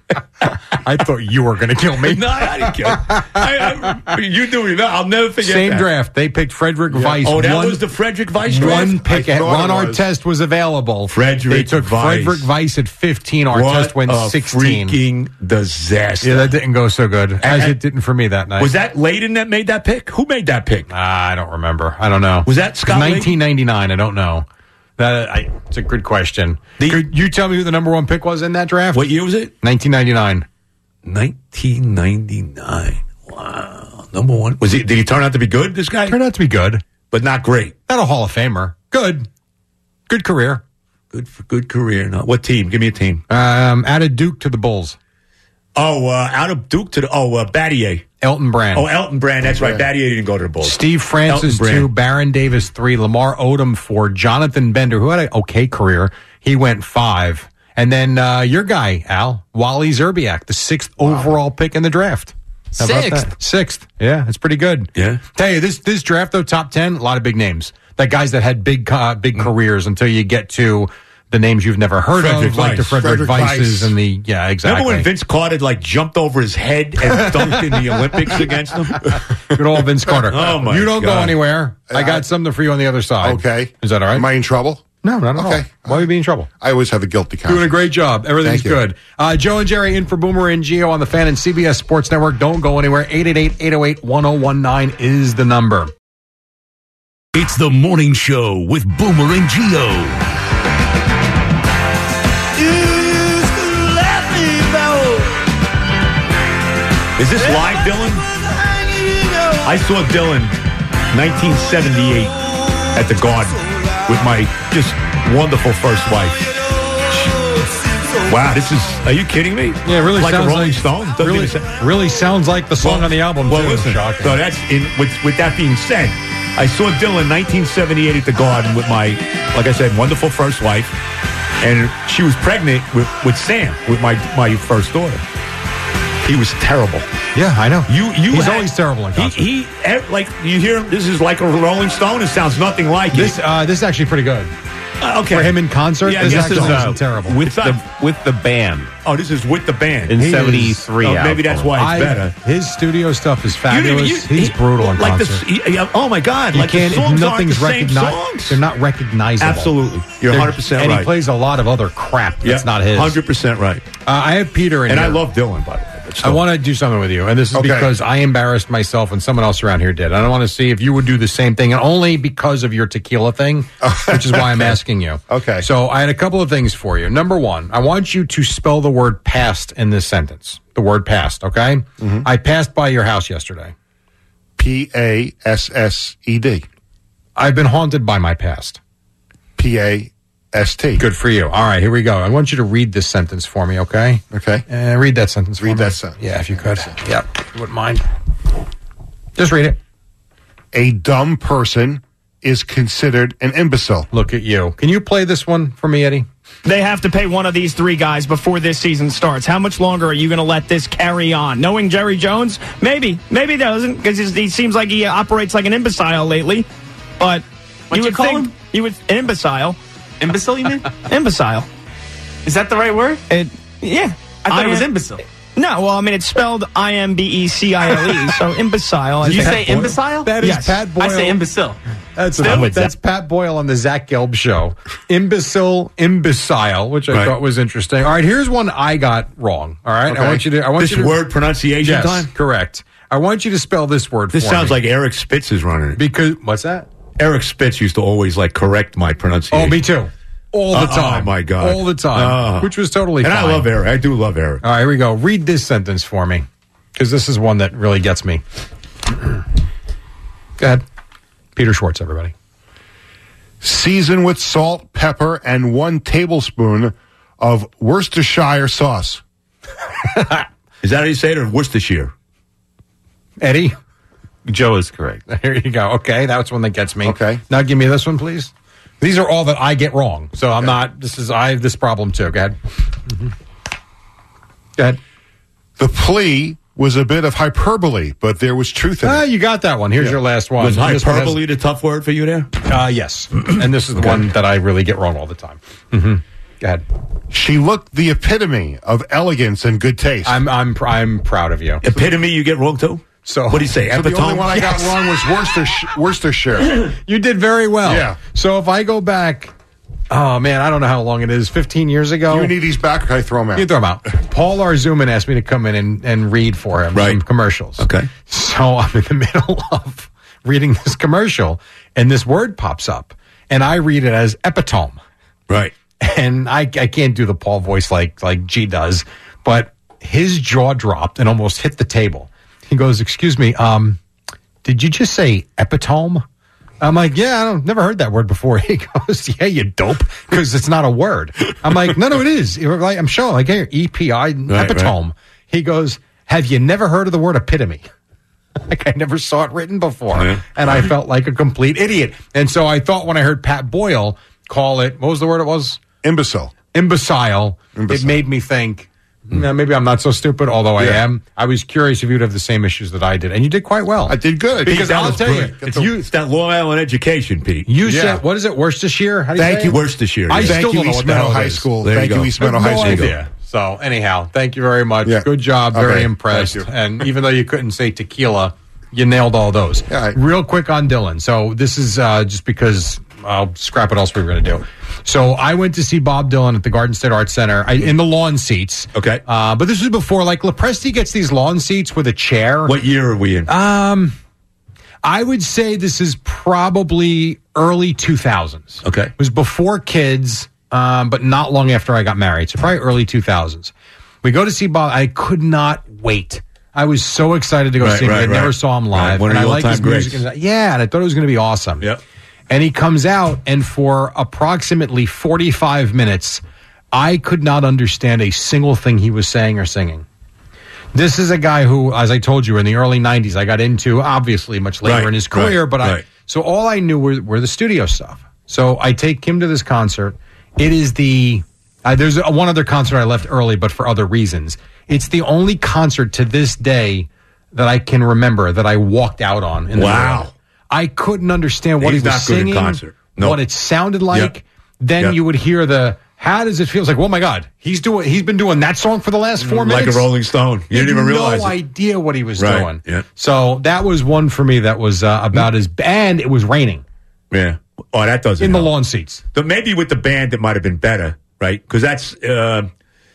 I thought you were going to kill me. No, I didn't kill him. I, I, you do it. I'll never forget Same that. draft. They picked Frederick Weiss. Oh, that one, was the Frederick Weiss draft? One pick. I At thought Ron it was. Artest was available. Frederick They took Weiss. Frederick Weiss at fifteen. Artest What went a sixteen. freaking disaster. Yeah, that didn't go so good. As And- it didn't for me that night. Was that Layden that made that pick? Who made that pick? Ah, I don't remember. I don't know. Was that Scott Layden? nineteen ninety-nine? I don't know. That I, it's a good question. The- Could you tell me who the number one pick was in that draft? What year was it? nineteen ninety-nine. nineteen ninety-nine. Wow. Number one. Was he, did he turn out to be good, this guy? Turned out to be good. But not great. Not a Hall of Famer. Good. Good career. Good for good career. No. What team? Give me a team. Um, added Duke to the Bulls. Oh, uh, out of Duke to the, oh, uh, Battier. Elton Brand. Oh, Elton Brand. That's right. Battier didn't go to the Bulls. Steve Francis Elton Brand. two, Baron Davis three, Lamar Odom four, Jonathan Bender, who had an okay career, he went five. And then uh, your guy, Al, Wally Zerbiak, the sixth overall pick in the draft. How about Sixth? that? Sixth. Yeah, that's pretty good. Yeah. Tell you, this this draft, though, top ten, a lot of big names. Like guys that had big uh, big careers until you get to the names you've never heard Frederick of, like the Weiss. Frederick, Frederick Weisses Weiss. and the, yeah, exactly. Remember when Vince Carter, like, jumped over his head and dunked in the Olympics against him? Good old Vince Carter. Oh, my You don't go God. anywhere. I got something for you on the other side. Okay. Is that all right? Am I in trouble? No, not at all. Okay. Why would you be in trouble? I always have a guilty conscience. Doing a great job. Everything's Thank you. good. Uh, Joe and Jerry in for Boomer and Geo on the Fan and C B S Sports Network. Don't go anywhere. eight eight eight, eight oh eight, one oh one nine is the number. It's the morning show with Boomer and Geo. Is this live, Dylan? I saw Dylan nineteen seventy-eight at the Garden with my just wonderful first wife. Wow, this is, are you kidding me? Yeah, it really like sounds a Rolling like Stone. Doesn't really, even sound- really sounds like the song Well- on the album. Well, too. listen, Shocking. so that's in, with, with that being said, I saw Dylan nineteen seventy-eight at the Garden with my, like I said, wonderful first wife. And she was pregnant with, with Sam, with my my first daughter. He was terrible. Yeah, I know. You, you He's had- always terrible in concert. He, he, eh, like, you hear him, this is like a Rolling Stone. It sounds nothing like This it. uh, this is actually pretty good. Uh, okay. For him in concert, Yeah, this this actually is, uh, isn't terrible. with the with the band Oh, this is with the band. in He is- seventy-three. Oh, maybe that's why it's I- better. His studio stuff is You didn't fabulous. even- you- He's he- brutal in like concert. The, he- oh my God! You like can't. the songs nothing's aren't the same recognized. songs. They're not recognizable. Absolutely, you're They're- one hundred percent And right. he plays a lot of other crap that's Yeah, not his. one hundred percent right. Uh, I have Peter in And here. I love Dylan, by the way. but I still. want to do something with you, and this is Okay. because I embarrassed myself and someone else around here did. I want to see if you would do the same thing, and only because of your tequila thing, which is why I'm asking you. Okay. So I had a couple of things for you. Number one, I want you to spell the word past in this sentence. The word past, okay? Mm-hmm. I passed by your house yesterday. P A S S E D. I've been haunted by my past. P A S T. Good for you. All right, here we go. I want you to read this sentence for me, okay? Okay. Uh, read that sentence for Read me. that sentence. Yeah, if you could. Yep, if you wouldn't mind. Just read it. A dumb person is considered an imbecile. Look at you. Can you play this one for me, Eddie? They have to pay one of these three guys before this season starts. How much longer are you going to let this carry on? Knowing Jerry Jones, maybe, maybe he doesn't, because he seems like he operates like an imbecile lately. But What'd you you would call think him? you would an imbecile, Imbecile, you mean? imbecile. Is that the right word? It, yeah, I thought it was am- imbecile. No, well, I mean it's spelled I M B E C I L E, so imbecile. Did you Pat say Boyle. imbecile? That is Yes. Pat Boyle. I say imbecile. That's, Still? that's, that's Pat Boyle on the Zach Gelb show. Imbecile, imbecile, which I Right. thought was interesting. All right, here's one I got wrong. All right, Okay. I want you to. I want This you to, word pronunciation yes, time? correct. I want you to spell this word. This for sounds me. like Eric Spitz is running it. because what's that? Eric Spitz used to always like correct my pronunciation. Oh, me too. All the Uh, time. Oh my God, all the time. Uh, which was totally. And fine. I love Eric. I do love Eric. All right, here we go. Read this sentence for me, because this is one that really gets me. Go ahead, Peter Schwartz, everybody. Season with salt, pepper, and one tablespoon of Worcestershire sauce. Is that how you say it, or Worcestershire? Eddie. Joe is correct. Here you go. Okay, that's one that gets me. Okay. Now give me this one, please. These are all that I get wrong. So I'm not, this is, I have this problem too. Go ahead. Mm-hmm. Go ahead. The plea was a bit of hyperbole, but there was truth in Ah, it. you got that one. Here's Yeah. your last one. Was And this one has- hyperbole the tough word for you there? Uh, yes. And this is the one that I really get wrong all the time. Mm-hmm. Go ahead. She looked the epitome of elegance and good taste. I'm, I'm, pr- I'm proud of you. Epitome you get wrong too? So What do you say, so the only epitome? one I Yes. got wrong was Worcestershire. Worcestershire. You did very well. Yeah. So if I go back, oh man, I don't know how long it is, fifteen years ago. Do you need these back or can I throw them out? You throw them out. Paul Arzuman asked me to come in and, and read for him Right. some commercials. Okay. So I'm in the middle of reading this commercial, and this word pops up, and I read it as epitome. Right. And I, I can't do the Paul voice like like G does, but his jaw dropped and almost hit the table. He goes, "Excuse me, um, did you just say epitome?" I'm like, "Yeah, I don't, never heard that word before." He goes, "Yeah, you dope, because it's not a word." I'm like, "No, no, it is." You're like, I'm showing, like, here, E P I, epitome. right. He goes, "Have you never heard of the word epitome?" Like I never saw it written before, Yeah. and I felt like a complete idiot. And so I thought when I heard Pat Boyle call it, what was the word it was? Imbecile. Imbecile. Imbecile. It made me think, "No, maybe I'm not so stupid, although I Yeah. am." I was curious if you'd have the same issues that I did, and you did quite well. I did good. I Because think that I'll was tell you, brilliant. if Get you It's that Long Island education, Pete. you Yeah. said, what is it, Worcestershire? How do you Thank say you, it? Worcestershire. I yeah. Thank still you, don't know East what the Meadow hell it High is. School. There you Thank you, go. East I have Meadow no High School. idea. So anyhow, thank you very much. Yeah. Good job. Very Okay. impressed. Thank you. And even though you couldn't say tequila, you nailed all those. Yeah, I- Real quick on Dylan. So this is uh, just because I'll scrap what else we were going to do. So I went to see Bob Dylan at the Garden State Arts Center I, in the lawn seats. Okay. Uh, but this was before, like, Lepresti gets these lawn seats with a chair. What year are we in? Um, I would say this is probably early two thousands. Okay. It was before kids, um, but not long after I got married. So probably early two thousands. We go to see Bob. I could not wait. I was so excited to go Right, see him. right, I never right. saw him Right, live. one of and I your like his all-time music. greats. And, yeah, and I thought it was going to be awesome. Yep. And he comes out, and for approximately forty-five minutes, I could not understand a single thing he was saying or singing. This is a guy who, as I told you, in the early nineties, I got into, obviously much later Right, in his career, right, but right. I So all I knew were, were the studio stuff. So I take Kim to this concert. It is the, uh, there's a, one other concert I left early, but for other reasons. It's the only concert to this day that I can remember that I walked out on. In the Wow. middle. I couldn't understand what He's he was not good at singing, concert. Nope. what it sounded like. Yep. Then Yep. you would hear the, how does it feel? It's like, oh my God, he's doing, he's been doing that song for the last four Like minutes. a Rolling Stone. You didn't even realize no it. idea what he was Right, doing. yeah. So that was one for me that was uh, about as, and it was raining. Yeah. Oh, that doesn't In the help. lawn seats. But maybe with the band, it might have been better, right? Because that's, uh,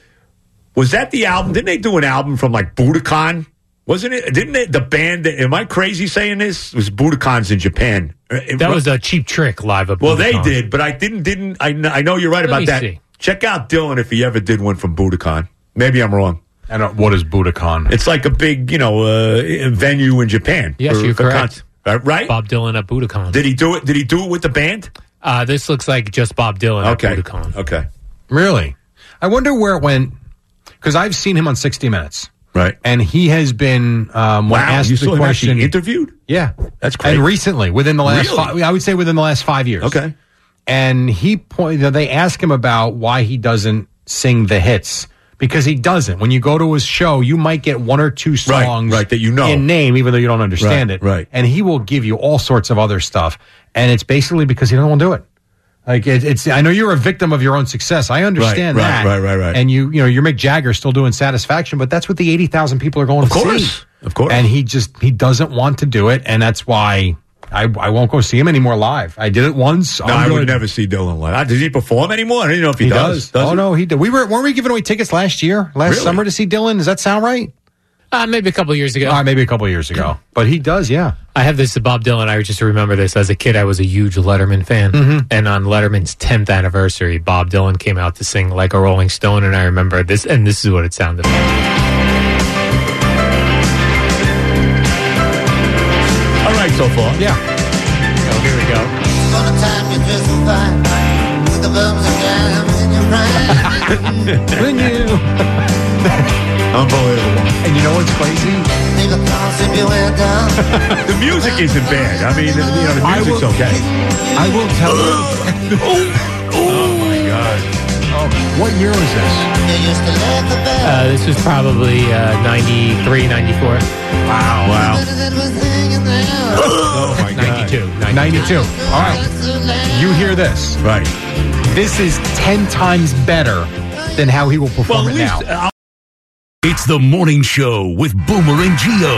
was that the album? Didn't they do an album from like Budokan? Wasn't it? Didn't it? The band, am I crazy saying this? It was Budokan's in Japan. That was a Cheap Trick live at Well, they Budokan. did, but I didn't, didn't, I, kn- I know you're right Let about me that. see. Check out Dylan if he ever did one from Budokan. Maybe I'm wrong. I don't, what is Budokan? It's like a big, you know, uh, venue in Japan. Yes, for- you're for correct. con- uh, right? Bob Dylan at Budokan. Did he do it? Did he do it with the band? Uh, this looks like just Bob Dylan Okay. at Budokan. Okay. Really? I wonder where it went, because I've seen him on sixty minutes. Right. And he has been, um, when Wow, asked you the saw him question. actually interviewed? Yeah. That's great. And recently, within the last Really? five, I would say within the last five years. Okay. And he pointed, they ask him about why he doesn't sing the hits. Because he doesn't. When you go to his show, you might get one or two Right, songs right, that you know. in name, even though you don't understand Right, it. right. And he will give you all sorts of other stuff. And it's basically because he doesn't want to do it. Like it, it's, I know you're a victim of your own success. I understand right, that. right, right, right. And you, you know, you're Mick Jagger still doing Satisfaction, but that's what the eighty thousand people are going Of to course. see. Of course. And he just, he doesn't want to do it. And that's why I, I won't go see him anymore live. I did it once. No, I'm I would good. never see Dylan live. Uh, Does he perform anymore? I don't even know if he, He does. does. oh he? no, he did. We were weren't we giving away tickets last year, last Really? summer to see Dylan? Does that sound right? Uh, maybe a couple of years ago. Uh, maybe a couple of years ago. But he does, yeah. I have this Bob Dylan. I just remember this. As a kid, I was a huge Letterman fan. Mhm. And on Letterman's tenth anniversary, Bob Dylan came out to sing Like a Rolling Stone. And I remember this, and this is what it sounded like. All right, so far. Yeah. Oh, here we go. Gonna time you just fine with the bumps and jams in your prime. When you Unbelievable. And you know what's crazy? Take a toss if you went down. The music isn't bad. I mean, you know, the I music's will- okay. I will tell you. Oh, my God. Oh, what year was this? You used to let the bell. Uh, this was probably uh, ninety-three, ninety-four. Wow. Wow. That was hanging there. Oh, my God. ninety-two. ninety-two. All right. You hear this. Right. This is ten times better than how he will perform Well, at it now. least, uh, It's the morning show with Boomer and Gio.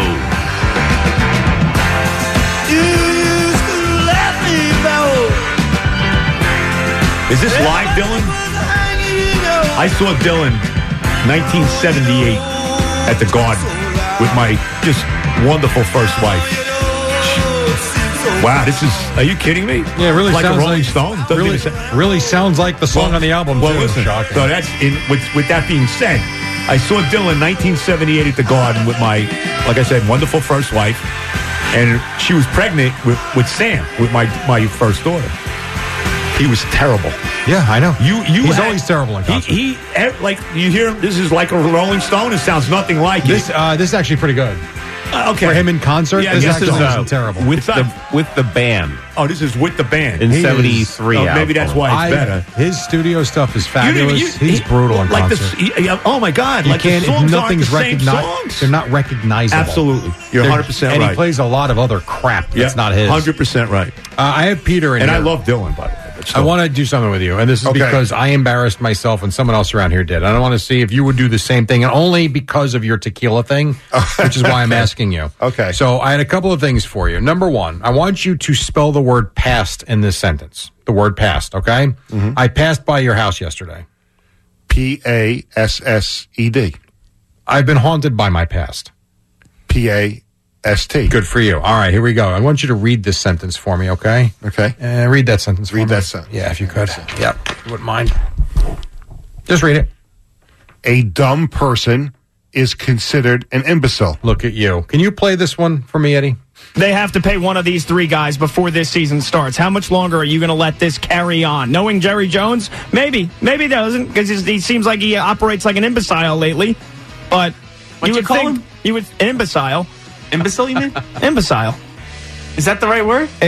Is this live, Dylan? I saw Dylan nineteen seventy-eight at the Garden with my just wonderful first wife. Wow, this is, are you kidding me? Yeah, it really like sounds a Rolling like, Stone? Doesn't really, even sound- really sounds like the song Well- on the album, Well, too. listen, Shocking. so that's in, with, with that being said, I saw Dylan nineteen seventy-eight at the Garden with my, like I said, wonderful first wife, and she was pregnant with, with Sam, with my, my first daughter. He was terrible. Yeah, I know. You, you He's had- always terrible in He, concert. he, eh, like, you hear him, this is like a Rolling Stone, it sounds nothing like This, it. uh, this is actually pretty good. Uh, okay. For him in concert, Yeah, this this actually is, uh, isn't terrible. with It's not- the with the band Oh, this is with the band. in He is- seventy-three. Oh, maybe that's why it's I- better. His studio stuff is You didn't fabulous. even- you- He's he- brutal in like concert. The, he- oh my God! you like can't. the songs Nothing's aren't the same recognized. songs. They're not recognizable. Absolutely, you're They're- one hundred percent And right. he plays a lot of other crap that's Yeah, not his. one hundred percent right. Uh, I have Peter in And here. I love Dylan, by the way. but I still. want to do something with you, and this is Okay. because I embarrassed myself and someone else around here did. I want to see if you would do the same thing, and only because of your tequila thing, which is why I'm asking you. Okay. So I had a couple of things for you. Number one, I want you to spell the word past in this sentence. The word past, okay? Mm-hmm. I passed by your house yesterday. P A S S E D. I've been haunted by my past. P A S T. Good for you. All right, here we go. I want you to read this sentence for me, okay? Okay. Uh, read that sentence for Read me. that sentence. Yeah, if you could. Yep, if you wouldn't mind. Just read it. A dumb person is considered an imbecile. Look at you. Can you play this one for me, Eddie? They have to pay one of these three guys before this season starts. How much longer are you going to let this carry on? Knowing Jerry Jones, maybe, maybe doesn't, because he seems like he operates like an imbecile lately. But What you you would call think him? you would imbecile, Imbecile, you mean? imbecile. Is that the right word? It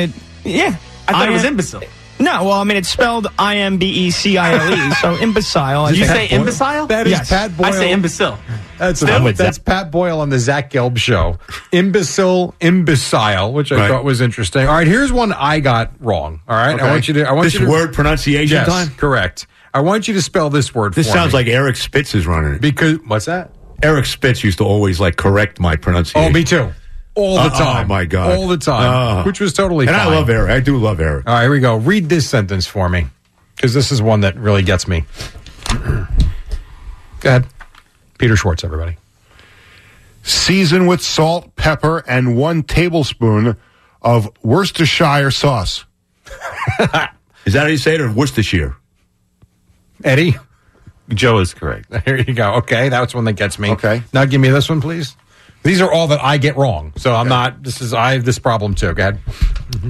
Yeah. I thought it was am- imbecile. No, well, I mean, it's spelled I M B E C I L E, so imbecile. I Did you think. say imbecile? That is Yes. Pat Boyle. I say imbecile. That's, Still with that's Pat Boyle on the Zach Gelb show. Imbecile, imbecile, which I Right. thought was interesting. All right, here's one I got wrong. All right, Okay. I want you to. I want This you to, word pronunciation yes, time? correct. I want you to spell this word. This for sounds me. like Eric Spitz is running it. Because what's that? Eric Spitz used to always like correct my pronunciation. Oh, me too. All the Uh, time. Oh my god. All the time. Uh, which was totally and fine. I love Eric. I do love Eric. All right, here we go. Read this sentence for me, because this is one that really gets me. Go ahead. Peter Schwartz, everybody. Season with salt, pepper, and one tablespoon of Worcestershire sauce. Is that how you say it, or Worcestershire? Eddie? Joe is correct. Here you go. Okay, that's one that gets me. Okay. Now give me this one, please. These are all that I get wrong. So I'm not, this is, I have this problem too. Go ahead. Mm-hmm.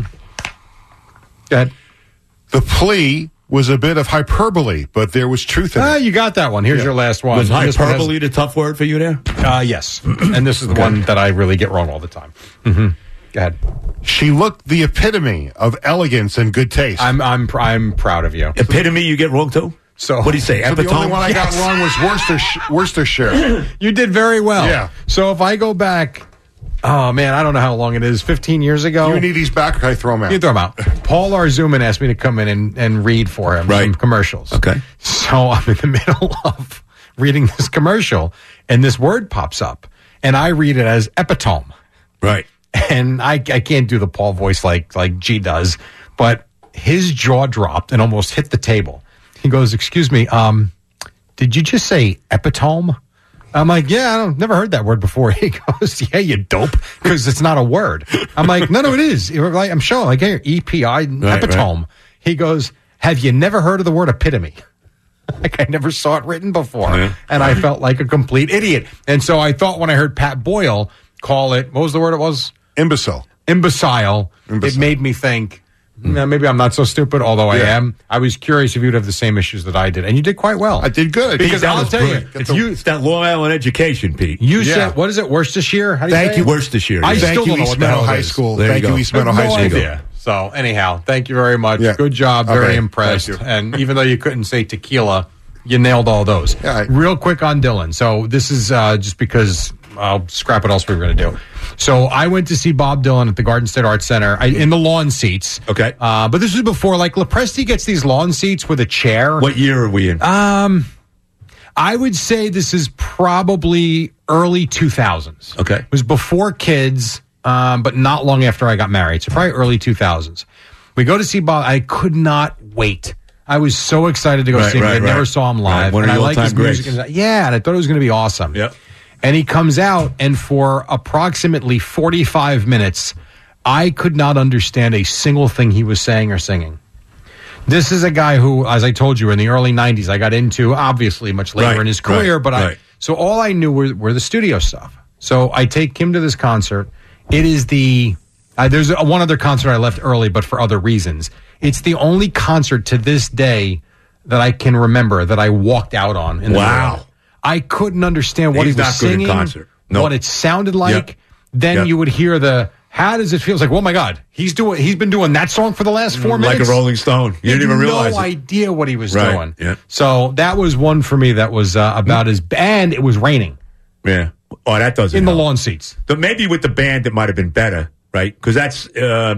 Go ahead. The plea was a bit of hyperbole, but there was truth in Ah, it. you got that one. Here's your last one. Was And this one has- hyperbole the tough word for you there? Uh, yes. And this is the one that I really get wrong all the time. Mm-hmm. Go ahead. She looked the epitome of elegance and good taste. I'm I'm pr- I'm proud of you. Epitome you get wrong too? So what do you say? So the Epitome? only one I Yes. got wrong was Worcestershire. Worcestershire. You did very well. Yeah. So if I go back, oh man, I don't know how long it is, fifteen years ago. Do you need these back or can I throw them out? You throw them out. Paul Arzuman asked me to come in and, and read for him Right. some commercials. Okay. So I'm in the middle of reading this commercial, and this word pops up, and I read it as epitome. Right. And I, I can't do the Paul voice like like G does, but his jaw dropped and almost hit the table. He goes, "Excuse me, um, did you just say epitome?" I'm like, "Yeah, I don't, never heard that word before." He goes, "Yeah, you dope, because it's not a word." I'm like, "No, no, it is." Like, I'm showing, like, here, E P I, Right, epitome. right. He goes, "Have you never heard of the word epitome?" Like, I never saw it written before. Yeah. And I felt like a complete idiot. And so I thought when I heard Pat Boyle call it, what was the word it was? Imbecile. Imbecile. Imbecile. It made me think, "No, maybe I'm not so stupid," although I Yeah. am. I was curious if you'd have the same issues that I did. And you did quite well. I did good. Because That I'll was tell brilliant. you, if It's, you, it's that Long Island education, Pete. you Yeah. said, what is it, Worcestershire? How do you Thank say you, it? Worcestershire. I yeah. still Thank don't you, know East what the Meadow hell it High is. School. There you Thank go. you, East I have Meadow High no School. idea. So anyhow, thank you very much. Yeah. Good job. Very Okay. impressed. Thank you. And even though you couldn't say tequila, you nailed all those. Yeah, I- Real quick on Dylan. So this is uh, just because I'll scrap what else we were going to do. So I went to see Bob Dylan at the Garden State Arts Center I, in the lawn seats. Okay. Uh, but this was before, like, Lepresti gets these lawn seats with a chair. What year are we in? Um, I would say this is probably early two thousands. Okay. It was before kids, um, but not long after I got married. So probably early two thousands. We go to see Bob. I could not wait. I was so excited to go Right, see him. right, I never right. saw him Right, live. one of and I your like his all-time music. greats. And, yeah, and I thought it was going to be awesome. Yep. And he comes out, and for approximately forty-five minutes, I could not understand a single thing he was saying or singing. This is a guy who, as I told you, in the early nineties, I got into, obviously much later Right, in his career, right, but I, right. so all I knew were, were the studio stuff. So I take him to this concert. It is the, uh, there's a, one other concert I left early, but for other reasons. It's the only concert to this day that I can remember that I walked out on. In the Wow. middle. I couldn't understand what He's he was not good at singing, concert. No. what it sounded like. Yep. Then Yep. you would hear the, how does it feel? It's like, oh my God, he's doing, he's been doing that song for the last four like minutes. a Rolling Stone. You didn't even realize no it. idea what he was Right, doing. yeah. So that was one for me that was uh, about as, and it was raining Yeah. Oh, that doesn't in the help. lawn seats. But maybe with the band, it might have been better, right? Because that's uh,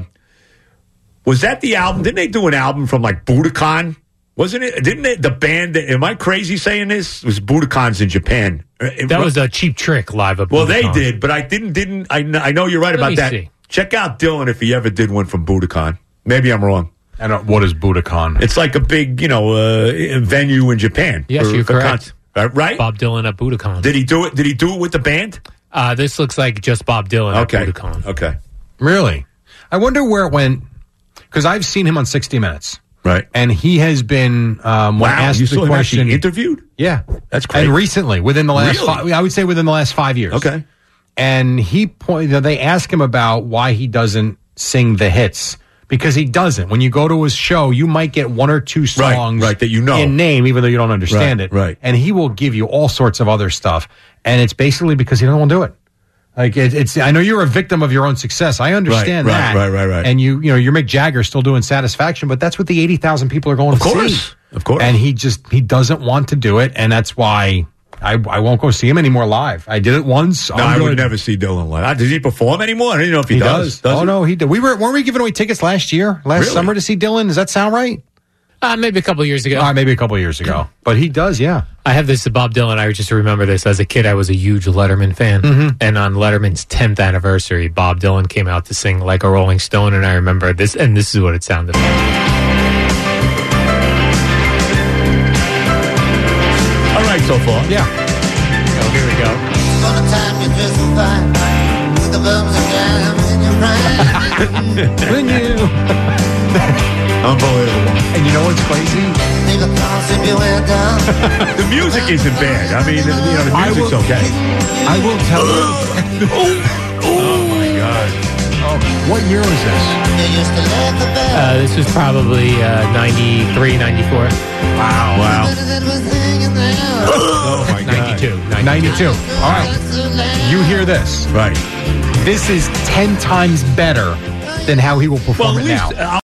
was that the album? Didn't they do an album from like Budokan? Wasn't it? Didn't it, the band? Am I crazy saying this? It was Budokan's in Japan? That was a Cheap Trick live at Well, they Budokan. did, but I didn't. Didn't I? Know, I know you're right Let about me that. see. Check out Dylan if he ever did one from Budokan. Maybe I'm wrong. I don't. What is Budokan? It's like a big, you know, uh, venue in Japan. Yes, for- you're for correct. concert. Uh, right? Bob Dylan at Budokan. Did he do it? Did he do it with the band? Uh, this looks like just Bob Dylan Okay. at Budokan. Okay. Really? I wonder where it went, because I've seen him on sixty minutes. Right. And he has been, um, when Wow, asked you the saw him question. actually interviewed? Yeah. That's great. And recently, within the last Really? five, I would say within the last five years. Okay. And he pointed, they ask him about why he doesn't sing the hits. Because he doesn't. When you go to his show, you might get one or two Right, songs right, that you know. in name, even though you don't understand Right, it. right. And he will give you all sorts of other stuff. And it's basically because he doesn't want to do it. Like it, it's, I know you're a victim of your own success. I understand Right, right, that. right, right, right. And you, you know, you're Mick Jagger still doing Satisfaction, but that's what the eighty thousand people are going Of to see. course. Of course. And he just, he doesn't want to do it. And that's why I, I won't go see him anymore live. I did it once. No, I'm I would good. never see Dylan live. Ah, Does he perform anymore? I don't even know if he, He does. does. oh he? no, he did. We were, weren't we giving away tickets last year, last Really? summer to see Dylan? Does that sound right? Uh, maybe a couple of years ago. All right, maybe a couple of years ago. But he does, yeah. I have this Bob Dylan. I just remember this. As a kid, I was a huge Letterman fan. Mm-hmm. And on Letterman's tenth anniversary, Bob Dylan came out to sing Like a Rolling Stone. And I remember this, and this is what it sounded like. All right, so far. Yeah. Oh, here we go. Gonna time you just fine with the bums and jam in your prime. When you. Unbelievable. And you know what's crazy? Leave a cross if you went down. The music isn't bad. I mean, you know, the I music's will- okay. I will tell you. Oh, my God. Oh, what year was this? You used to let the bell. Uh, this was probably uh, ninety-three, ninety-four. Wow. Wow. that was hanging there. Oh, my God. ninety-two. ninety-two. All right. You hear this. Right. This is ten times better than how he will perform Well, at it now. least, uh,